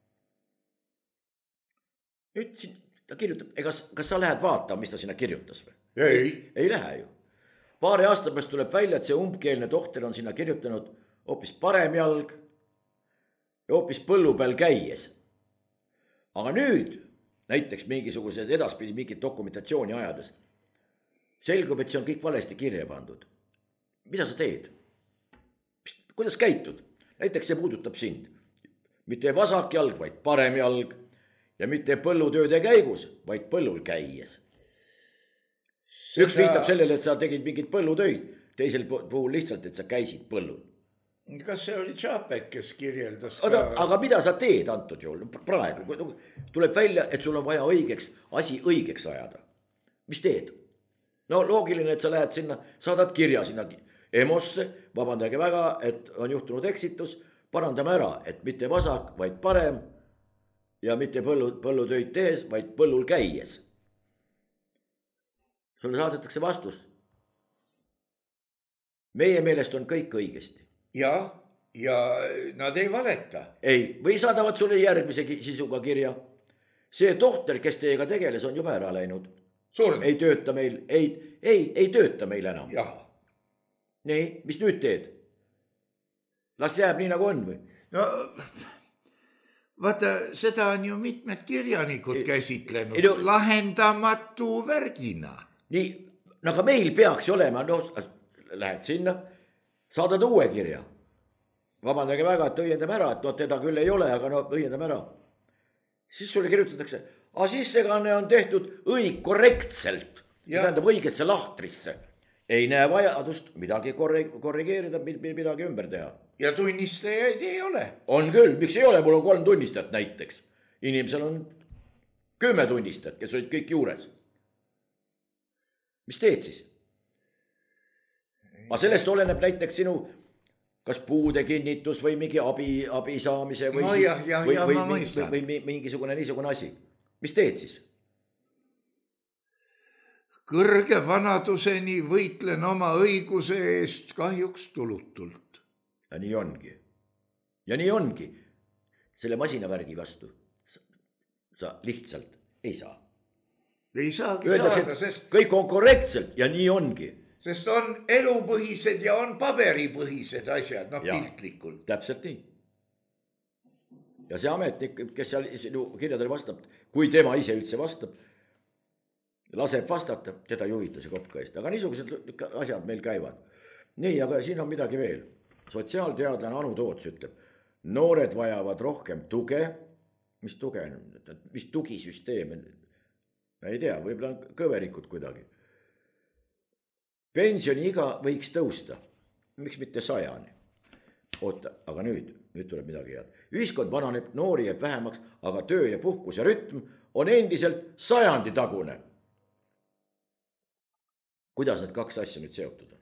Nüüd ta kirjutab, kas sa lähed vaatama, mis ta sinna kirjutas või? Ei lähe ju. Paari aasta pärast tuleb välja, et see umbkeelne tohter on sinna kirjutanud hoopis parem jalg ja hoopis põllu peal käies. Aga nüüd, näiteks mingisugused edaspidi mingit dokumentatsiooni ajades, selgub, et see on kõik valesti kirja pandud. Mida sa teed? Kuidas käitud? Näiteks see puudutab sind. Mitte vasak jalg, vaid parem jalg. Ja mitte põllutööde käigus, vaid põllul käies. Üks viitab sellele, et sa tegid mingit põllutöid, teisel puhul lihtsalt, et sa käisid põllul. Kas see oli Tšapek, kes kirjeldas ka... Aga mida sa teed antud juhul? Praegu tuleb välja, et sul on vaja asi õigeks ajada. Mis teed? No loogiline, et sa lähed sinna, saadad kirja sinna EMO-sse, vabandage väga, et on juhtunud eksitus, parandame ära, et mitte vasak, vaid parem ja mitte põllutöid tees, vaid põllul käies. Sulle saadetakse vastus. Meie meelest on kõik õigesti. Ja nad ei valeta. Ei, või saadavad sulle järgmise sisuga kirja. See tohter, kes teiega tegeles, on juba ära läinud. Surnud. Ei tööta meil, ei tööta meil enam. Jah. Nii, mis nüüd teed? Las jääb nii nagu on või? No... Vaata, seda on ju mitmed kirjanikud käsitlenud lahendamatu värgina. Nii, aga meil peaks olema, lähed sinna, saadad uue kirja. Vabandage väga, et õiendame ära, et teda küll ei ole, aga õiendame ära. Siis sulle kirjutatakse, sissekanne on tehtud korrektselt, tähendab õigesse lahtrisse. Ei näe vajadust midagi korrigeerida, midagi ümber teha. Ja tunnistajaid ei ole. On küll, miks ei ole, mul on 3 tunnistajat näiteks. Inimesel on 10 tunnistajat, kes olid kõik juures. Mis teed siis? Aga sellest oleneb näiteks sinu kas puude kinnitus või mingi abi saamise või mingisugune niisugune asi. Mis teed siis? Kõrge vanaduseni võitlen oma õiguse eest kahjuks tulutult. Ja nii ongi. Ja nii ongi. Selle masinavärgi vastu sa lihtsalt ei saa. Ei saagi saada, sest... Kõik on korrektselt ja nii ongi. Sest on elupõhised ja on paberipõhised asjad, piltlikult. Täpselt nii. Ja see ametnik, kes seal sinu kirjadele vastab, kui tema ise üldse vastab, laseb vastata, teda ei huvita see kopka eest. Aga niisugused asjad meil käivad. Nii, aga siin on midagi veel. Sotsiaalteadlane Anu Toots ütleb, noored vajavad rohkem tuge. Mis tuge? Mis tugisüsteem? Ei tea, võib-olla on kõverikud kuidagi. Pensioniiga võiks tõusta. Miks mitte 100-ni? oota, aga nüüd tuleb midagi head. Ühiskond vananeb, noori jääb vähemaks, aga töö ja puhkus ja rütm on endiselt 100 tagune. Kuidas need kaks asja nüüd seotud on?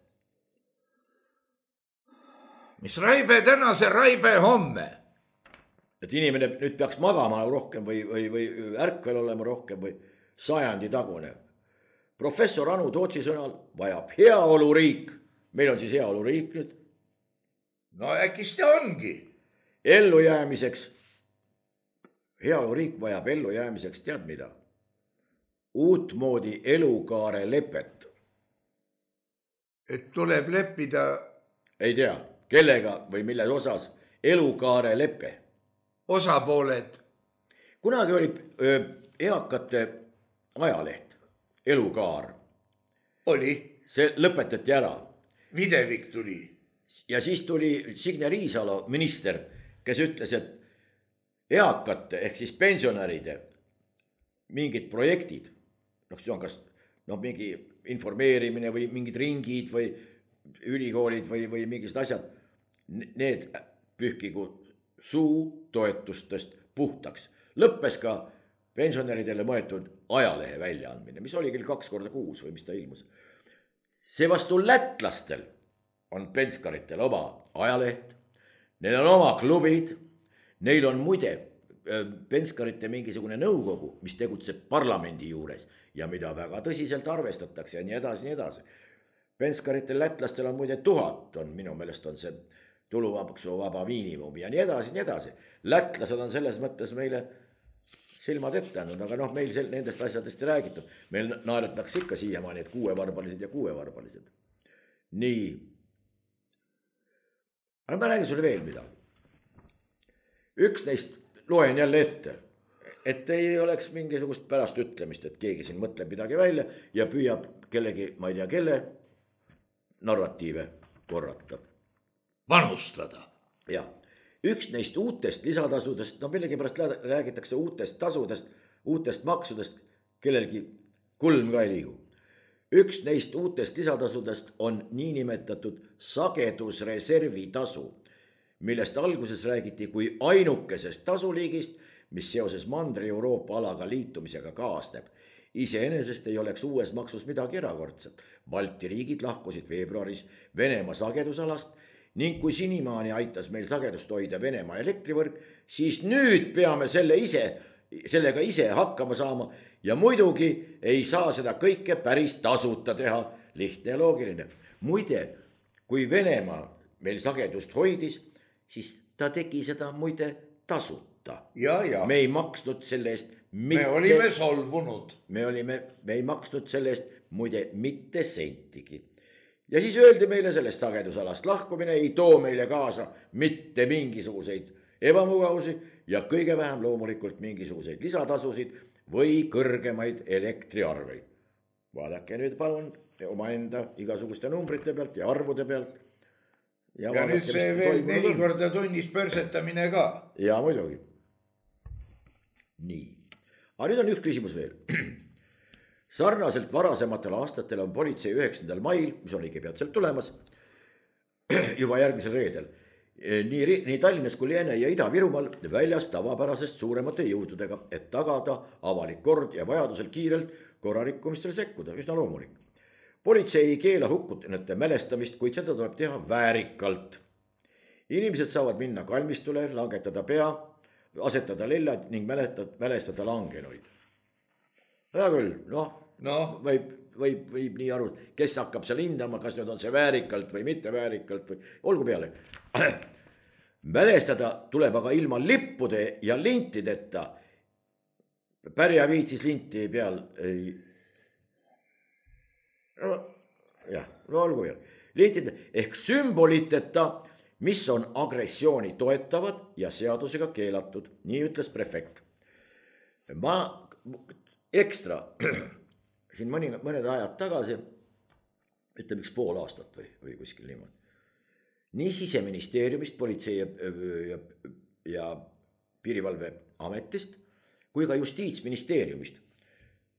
Mis raibe täna, see raibe homme. Et inimene nüüd peaks magama rohkem või ärkvel olema rohkem või 100 tagune. Professor Anu Tootsi sõnal vajab heaoluriik. Meil on siis heaoluriik nüüd. No äkki see ongi. Ellujäämiseks. Heaoluriik vajab ellujäämiseks, tead mida? Uutmoodi elukaare lepet. Et tuleb leppida. Ei tea, kellega või mille osas elukaare lepe. Osapooled. Kunagi oli eakate ajaleht, elukaar. Oli. See lõpetati ära. Videvik tuli. Ja siis tuli Signe Riisalo, minister, kes ütles, et eakate ehk siis pensionäride mingid projektid, see on kas mingi informeerimine või mingid ringid või ülikoolid või mingisugused asjad, need pühkigu suu toetustest puhtaks. Lõppes ka pensionäridele mõetud ajalehe väljaandmine, mis oli küll 2 korda kuus või mis ta ilmus. Seevastu lätlastel on penskaritel oma ajaleht, neil on oma klubid, neil on muide penskarite mingisugune nõukogu, mis tegutseb parlamendi juures ja mida väga tõsiselt arvestatakse ja nii edasi, nii edasi. Penskaritel lätlastel on muide 1000, minu meelest on see tulumaksuvaba miinimum ja nii edasi, nii edasi. Lätlased on selles mõttes meile silmad ette andnud, aga meil nendest asjadest ei räägitud. Meil naeratakse ikka siiamaani, et 6-varbalised ja 6-varbalised. Nii. Aga ma räägin sulle veel midagi. Üks neist loen jälle ette, et ei oleks mingisugust pärast ütlemist, et keegi siin mõtleb midagi välja ja püüab kellegi, ma ei tea kelle, narratiive korrata. Vanustada. Ja, üks neist uutest lisatasudest, millegi pärast räägitakse uutest tasudest, uutest maksudest, kellelgi kulm ka ei liigu. Üks neist uutest lisatasudest on niinimetatud sagedusreservi tasu, millest alguses räägiti kui ainukesest tasuliigist, mis seoses Mandri-Euroopa alaga liitumisega kaasneb. Iseenesest ei oleks uues maksus midagi erakordset. Balti riigid lahkusid veebruaris Venemaa sagedusalast ning kui sinimaani aitas meil sagedust hoida Venemaa elektrivõrk, siis nüüd peame sellega ise hakkama saama ja muidugi ei saa seda kõike päris tasuta teha, lihtne ja loogiline. Muide, kui Venemaa meil sagedust hoidis, siis ta tegi seda muide tasuta. Ja. Me ei maksnud selle eest mitte... Me olime solvunud. Me ei maksnud selle eest muide mitte sentigi. Ja siis öeldi meile sellest sagedusalast lahkumine ei too meile kaasa mitte mingisuguseid ebamugavusi ja kõige vähem loomulikult mingisuguseid lisatasusid või kõrgemaid elektriarveid. Vaadake nüüd palun omaenda igasuguste numbrite pealt ja arvude pealt. Ja nüüd see veel 4 korda tunnis pörsetamine ka. Ja muidugi. Nii. Aga nüüd on üks küsimus veel. Sarnaselt varasematel aastatel on politsei 9. mail, mis on õige peatselt tulemas, juba järgmisel reedel, nii Tallinnas kui Lääne ja Ida-Virumaal väljas tavapärasest suuremate jõududega, et tagada avalik kord ja vajadusel kiirelt korrarikkumistele sekkuda, üsna loomulik. Politsei ei keela hukkunute mälestamist, kuid seda tuleb teha väärikalt. Inimesed saavad minna kalmistule, langetada pea, asetada lillad ning mälestada langenuid. Hea küll, võib nii aru, kes hakkab seal hindama, kas nüüd on see väärikalt või mitte väärikalt või olgu peale. Mälestada tuleb aga ilma lippude ja lintideta. Pärja viitsis linti peal ei... olgu peale. Lintide ehk sümboliteta, mis on agressiooni toetavad ja seadusega keelatud, nii ütles prefekt. Ma ekstra, siin mõned ajad tagasi, ütleme üks pool aastat või kuskil niimoodi. Nii Siseministeeriumist, politsei ja piirivalveametist kui ka Justiitsministeeriumist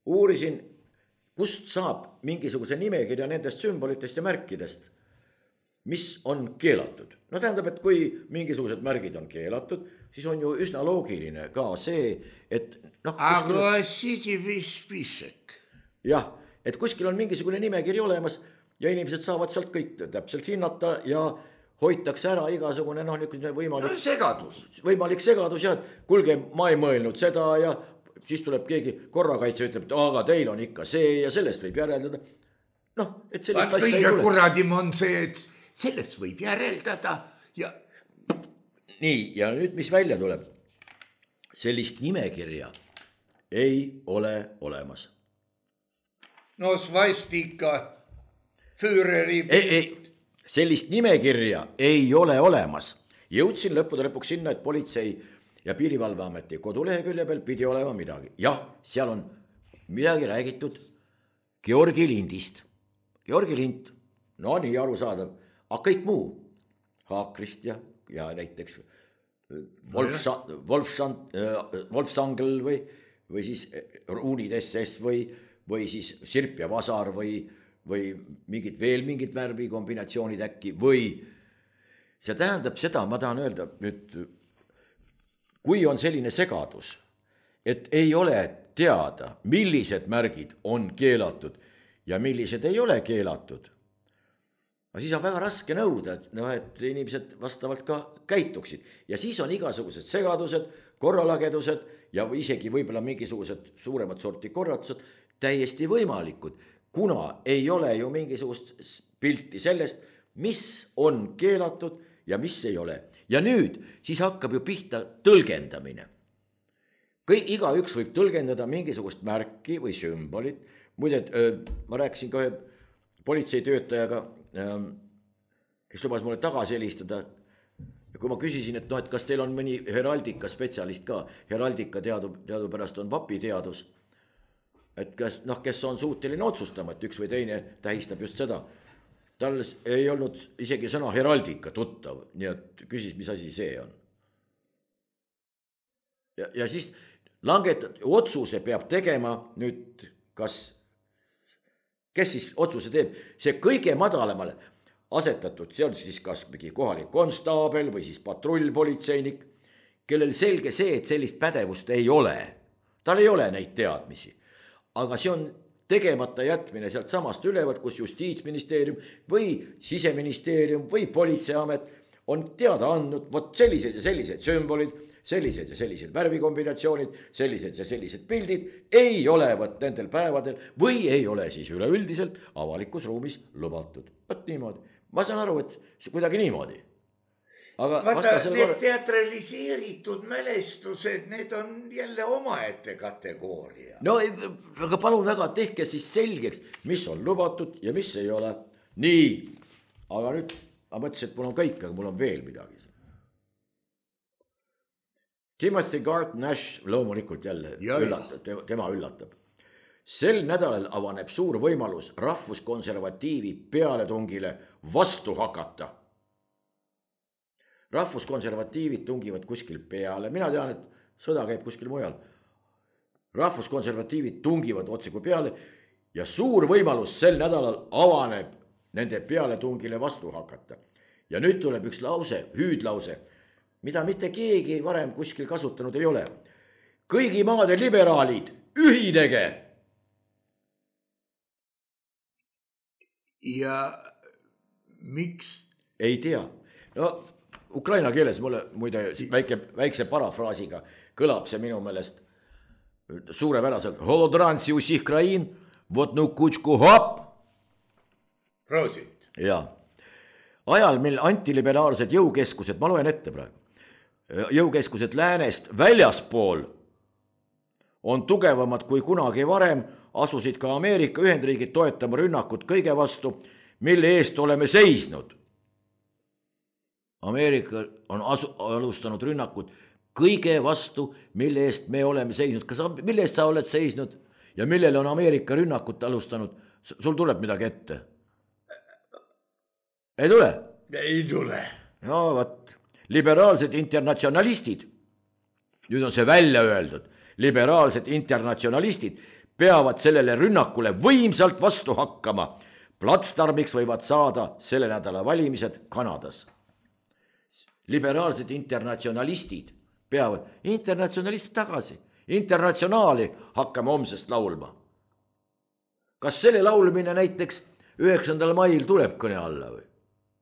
uurisin, kust saab mingisuguse nimekirja nendest sümbolitest ja märkidest, mis on keelatud. No tähendab, et kui mingisugused märgid on keelatud, siis on ju üsna loogiline ka see, et noh. Aga sidivispissek. Jah, et kuskil on mingisugune nimekiri olemas ja inimesed saavad sealt kõik täpselt hinnata ja hoitakse ära igasugune võimalik segadus ja kuulge, ma ei mõelnud seda ja siis tuleb keegi korrakaitse ütleb, et aga teil on ikka see ja sellest võib järeldada. Noh, et sellist asja ei tule. Kuradim on see, et sellest võib järeldada ja... Nii, ja nüüd mis välja tuleb? Sellist nimekirja ei ole olemas. No svastika, Führeri... Ei, sellist nimekirja ei ole olemas. Jõudsin lõppude lõpuks sinna, et politsei ja piirivalveameti kodulehekülje peal pidi olema midagi. Jah, seal on midagi räägitud Georgi lindist. Georgi lind, no nii arusaadav, aga kõik muu, Haakrist ja näiteks Wolfsangel või siis Ruunid SS või siis Sirp ja Vasar või veel mingid värvikombinatsioonid äkki või see tähendab seda, ma tahan öelda nüüd, kui on selline segadus, et ei ole teada, millised märgid on keelatud ja millised ei ole keelatud, aga siis on väga raske nõuda, et inimesed vastavalt ka käituksid ja siis on igasugused segadused, korralagedused ja isegi võib-olla mingisugused suuremad sorti korratused täiesti võimalikud, kuna ei ole ju mingisugust pilti sellest, mis on keelatud ja mis ei ole. Ja nüüd siis hakkab ju pihta tõlgendamine. Igaüks võib tõlgendada mingisugust märki või sümbolit. Muide, ma rääkisin ka ühe politseitöötajaga, kes lubas mulle tagasi helistada. Ja kui ma küsisin, et kas teil on mõni heraldika spetsialist ka, heraldika teadupärast on vapiteadus, et kes on suuteline otsustama, et üks või teine tähistab just seda. Tal ei olnud isegi sõna heraldika tuttav, nii et küsis, mis asi see on. Ja siis otsuse peab tegema nüüd, kes siis otsuse teeb, see kõige madalamale asetatud, see on siis kas mingi kohalik konstaabel või siis patrullpolitseinik, kellel selge see, et sellist pädevust ei ole. Tal ei ole neid teadmisi. Aga see on tegemata jätmine sealt samast ülevalt, kus Justiitsministeerium või Siseministeerium või Politseiamet on teada andnud, vot sellised ja sellised sümbolid, sellised ja sellised värvikombinatsioonid, sellised ja sellised pildid ei ole võt nendel päevadel või ei ole siis üleüldiselt avalikus ruumis lubatud. Võt niimoodi. Ma saan aru, et see kuidagi niimoodi. Aga need teatraliseeritud mälestused, need on jälle omaette kategooria. No aga palun väga, tehke siis selgeks, mis on lubatud ja mis ei ole. Nii, aga nüüd ma mõtlesin, et mul on kõik, aga mul on veel midagi. Timothy Garth Nash loomulikult jälle üllatab, tema üllatab. Sel nädalal avaneb suur võimalus rahvuskonservatiivi pealetungile vastu hakata. Rahvuskonservatiivid tungivad kuskil peale. Mina tean, et sõda käib kuskil mujal. Rahvuskonservatiivid tungivad otseku peale ja suur võimalus sel nädalal avaneb nende pealetungile vastu hakata. Ja nüüd tuleb üks lause, hüüdlause, mida mitte keegi varem kuskil kasutanud ei ole. Kõigi maade liberaalid, ühinege! Ja miks? Ei tea. No, ukraina keeles mulle muide väikse parafraasiga kõlab see minu meelest suurepäraselt. Holodransi usih krain, vot nu kutsku hop! Roosit. Ja. Ajal, mil antiliberaalsed jõukeskused, ma loen ette praegu, jõukeskused läänest väljaspool on tugevamad kui kunagi varem, asusid ka Ameerika Ühendriigid toetama rünnakut kõige vastu, mille eest oleme seisnud. Ameerika on alustanud rünnakut kõige vastu, mille eest me oleme seisnud. Mille eest sa oled seisnud ja millele on Ameerika rünnakut alustanud? Sul tuleb midagi ette? Ei tule? Ei tule. No võt, liberaalsed internatsionalistid, nüüd on see välja öeldud, liberaalsed internatsionalistid peavad sellele rünnakule võimsalt vastu hakkama. Platsdarmiks võivad saada selle nädala valimised Kanadas. Liberaalsed internatsionalistid peavad internatsionalistid tagasi. Internatsionaali hakkame homsest laulma. Kas selle laulmine näiteks 9. mail tuleb kõne alla või?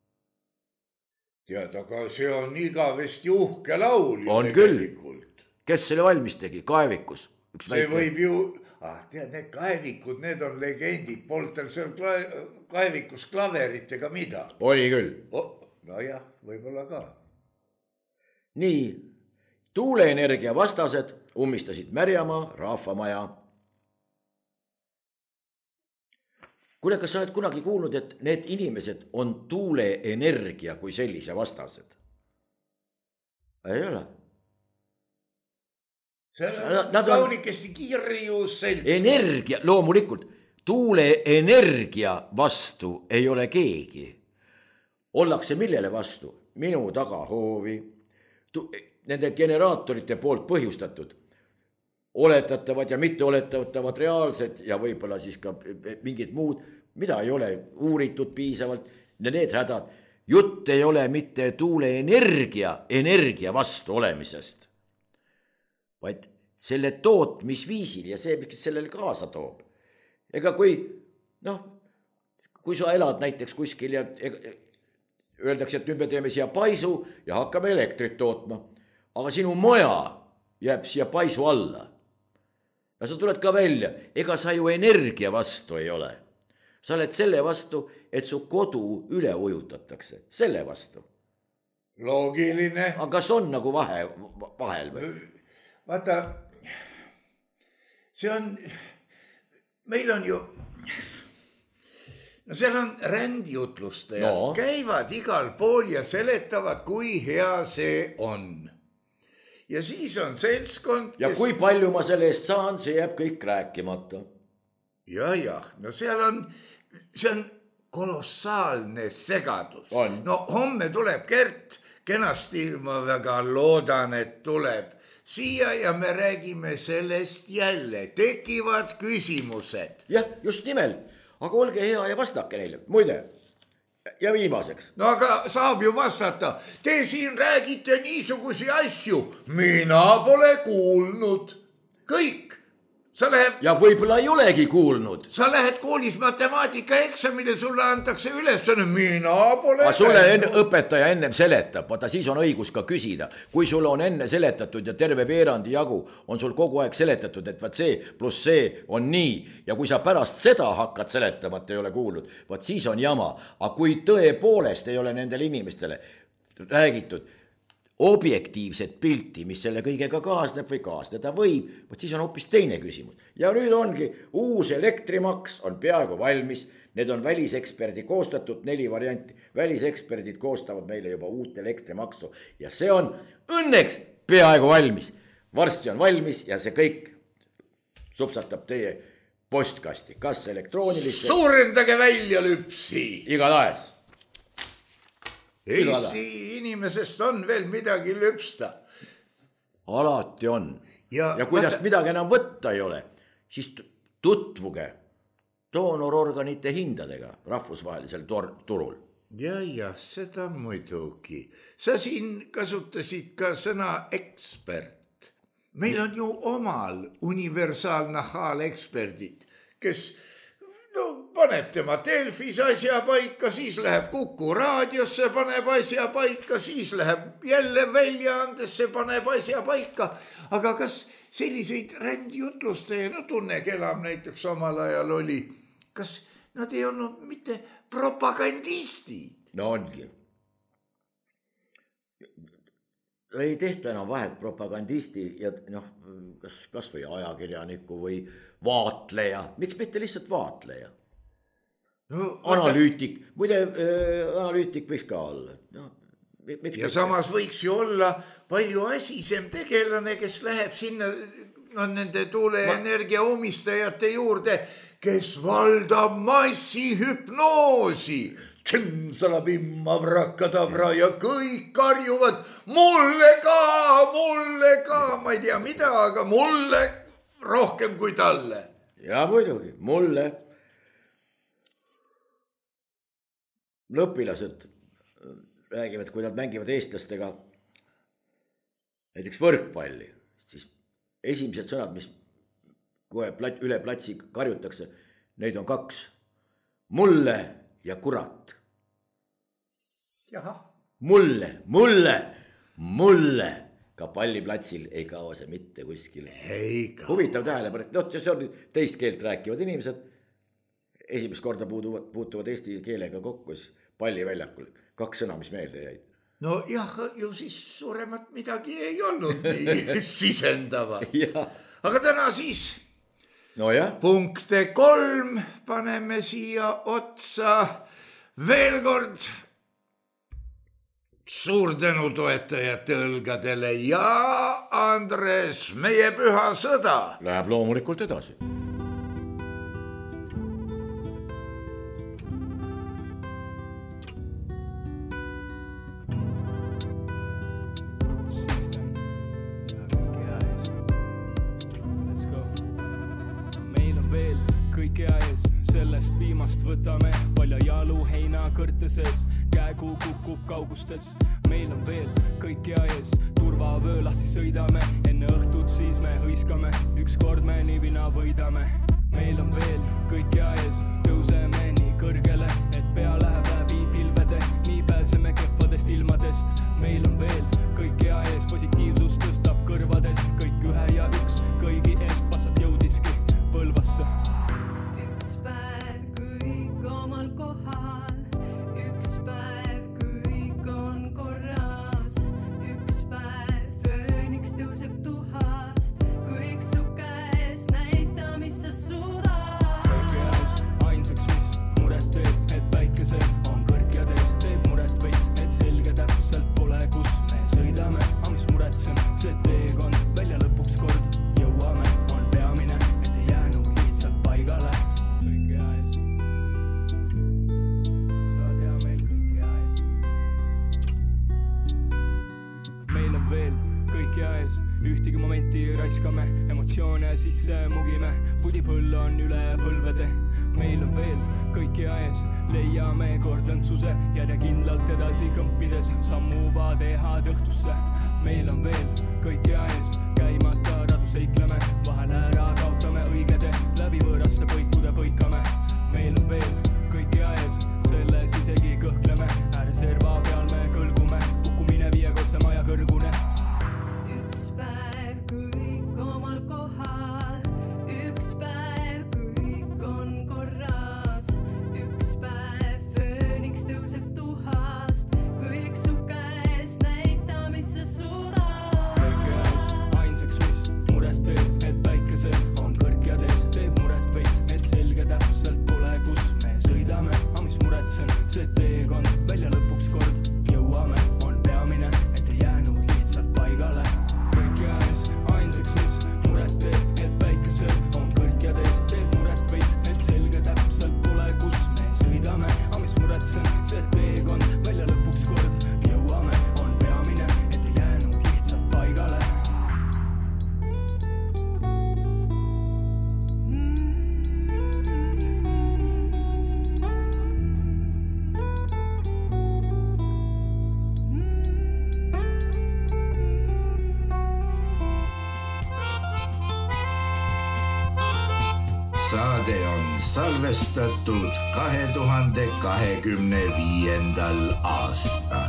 Tead, aga see on igavesti uhke laul ju on tegelikult. Küll. Kes selle valmis tegi? Kaevikus. See võib ju, tead, need kaevikud, need on legendid. Polnud tal seal kaevikus klaveritega mida. Oli küll. No jah, võib-olla ka. Nii, tuuleenergia vastased ummistasid Märjamaa rahvamaja. Kuule, kas sa oled kunagi kuulnud, et need inimesed on tuuleenergia kui sellise vastased? Ei ole. See on kaunikesti kirjus selts. Energia, loomulikult, tuuleenergia vastu ei ole keegi. Ollakse millele vastu? Minu tagahoovi, nende generaatorite poolt põhjustatud, oletatavad ja mitte oletatavad reaalsed ja võib-olla siis ka mingid muud, mida ei ole uuritud piisavalt, need hädad. Jutt ei ole mitte tuuleenergia vastu olemisest, vaid selle tootmisviisil ja see, mis sellele kaasa toob. Ega kui sa elad näiteks kuskil ja öeldakse, et nüüd me teeme siia paisu ja hakkame elektrit tootma, aga sinu maja jääb siia paisu alla. Ja sa tuled ka välja, ega sa ju energia vastu ei ole. Sa oled selle vastu, et su kodu üle ujutatakse, selle vastu. Loogiline. Aga kas on nagu vahel või? Vaata, see on, meil on ju, seal on rändjutlustajad, käivad igal pool ja seletavad, kui hea see on. Ja siis on seltskond, ja kui palju ma selle eest saan, see jääb kõik rääkimata. Ja, no see on kolossaalne segadus. No homme tuleb Kert, kenasti ma väga loodan, et tuleb siia ja me räägime sellest jälle. Tekivad küsimused. Jah, just nimelt. Aga olge hea ja vastake neile. Muide, ja viimaseks. No aga saab ju vastata. Te siin räägite niisugusi asju. Mina pole kuulnud. Kõik. Ja võib-olla ei olegi kuulnud. Sa lähed koolis matemaatika eksamile, sulle antakse üles, mina pole. Sulle õpetaja ennem seletab, vaata siis on õigus ka küsida. Kui sul on enne seletatud ja terve veerandi jagu on sul kogu aeg seletatud, et vaat see pluss see on nii. Ja kui sa pärast seda hakkad seletama, et ei ole kuulnud, vaat siis on jama. Aga kui tõepoolest ei ole nendele inimestele räägitud objektiivset pilti, mis selle kõigega kaasneb või kaasneda võib, võt siis on hoopis teine küsimus. Ja nüüd ongi uus elektrimaks on peaaegu valmis, need on väliseksperdi koostatud 4 varianti. Väliseksperdid koostavad meile juba uut elektrimaksu ja see on õnneks peaaegu valmis. Varsti on valmis ja see kõik supsatab teie postkasti, kas elektroonilisse. Suurendage välja lüpsi. Igatahes. Eesti inimesest on veel midagi lüpsta. Alati on. Ja kuidas midagi enam võtta ei ole, siis tutvuge doonororganite hindadega rahvusvahelisel turul. Ja, seda muidugi. Sa siin kasutasid ka sõna ekspert. Meil on ju omal universaalnahaal eksperdid, kes paneb tema Delfis asja paika, siis läheb Kuku raadiosse, paneb asja paika, siis läheb jälle väljaandesse, paneb asja paika. Aga kas selliseid rändjutlustaja, Tunne Kelam näiteks omal ajal oli, kas nad ei olnud mitte propagandistid? No ongi. Ei tehta enam vahet propagandisti ja kas või ajakirjaniku või vaatleja. Miks mitte lihtsalt vaatleja? Analüütik, muide analüütik võiks ka olla. Ja samas võiks ju olla palju asisem tegelane, kes läheb sinna nende tuuleenergia omistajate juurde, kes valdab massihüpnoosi. Tšimsalabimma brakadabra ja kõik karjuvad mulle ka, ma ei tea mida, aga mulle rohkem kui talle. Ja muidugi, mulle. õpilased räägivad, kui nad mängivad eestlastega näiteks võrkpalli, siis esimesed sõnad, mis kohe üle platsi karjutakse, neid on 2. Mulle ja kurat. Jaha. Mulle. Ka palliplatsil ei kao see mitte kuskile. Huvitav tähele, see on teist keelt rääkivad inimesed. Esimest korda puutuvad eesti keelega kokku palliväljakul. 2 sõna, mis meelde jäid. No jah, ju siis suuremat midagi ei olnud nii sisendava. Aga täna siis punkte 3 paneme siia otsa. Veel kord suur tänu toetajate õlgadele ja Andres, meie püha sõda läheb loomulikult edasi. Sellest viimast võtame palja jalu heina kõrteses, käegu kukub kaugustes. Meil on veel kõik hea ees, turvavöö lahti sõidame, enne õhtut siis me hõiskame, ükskord me niivina võidame. Meil on veel kõik hea ees, tõuseme nii kõrgele, et pea läheb läbi pilvede, nii pääseme kehvadest ilmadest. Meil on veel kõik hea ees, positiivsus tõstab kõrvadest, kõik ühe ja üks kõigi eest passat jõudiski Põlvasse. Kohal. Üks päev kõik on korras, üks päev fööniks tõuseb tuhast, kõik su käes näita, mis sa suudad. Kõik käes ainsaks, mis muret teeb, et päikesel on kõrkjades, teeb muret veits, et selge täpselt pole, kus me sõidame, aga mis muretsen, see teekond välja lõpuks kord jõuame, on peamine, et ei jäänud lihtsalt paigale. Ühtegi momenti raiskame, emotsioone sisse mugime, pudipõll on üle põlvede. Meil on veel kõik hea ees, leiame kord õndsuse, järjekindlalt edasi kõmpides, sammuva tehad õhtusse. Meil on veel kõik hea ees, käimata radu seikleme, vahel ära kaotame õigede, läbi võõraste põikude põikame. Meil on veel kõik hea ees, selles isegi kõhkleme, ääreserva peal me kõlgume, kukkumine viiekordse maja kõrgune. Päev kõik omal kohal, üks päev kõik on korras, üks päev fööniks tõuseb tuhast, kõik su käes näita, mis sa suudad. Kõik käes ainsaks, mis muret teeb, et päikesel on kõrkjades, teeb muret veits, et selge täpselt pole, kus me sõidame, aga mis muretsen, see teekond välja lõpuks kord jõuame, on peamine, et ei jäänud lihtsalt paigale. Ainsaks, mis muret teeb, et päikesel on kõrkjades, teeb muret veits, et selge täpselt pole, kus me sõidame, aga mis muretsen, see teekond välja lõpuks kord jõuame, on peamine, et ei jäänud lihtsalt paigale. Saade on salvestatud 2025. aastal.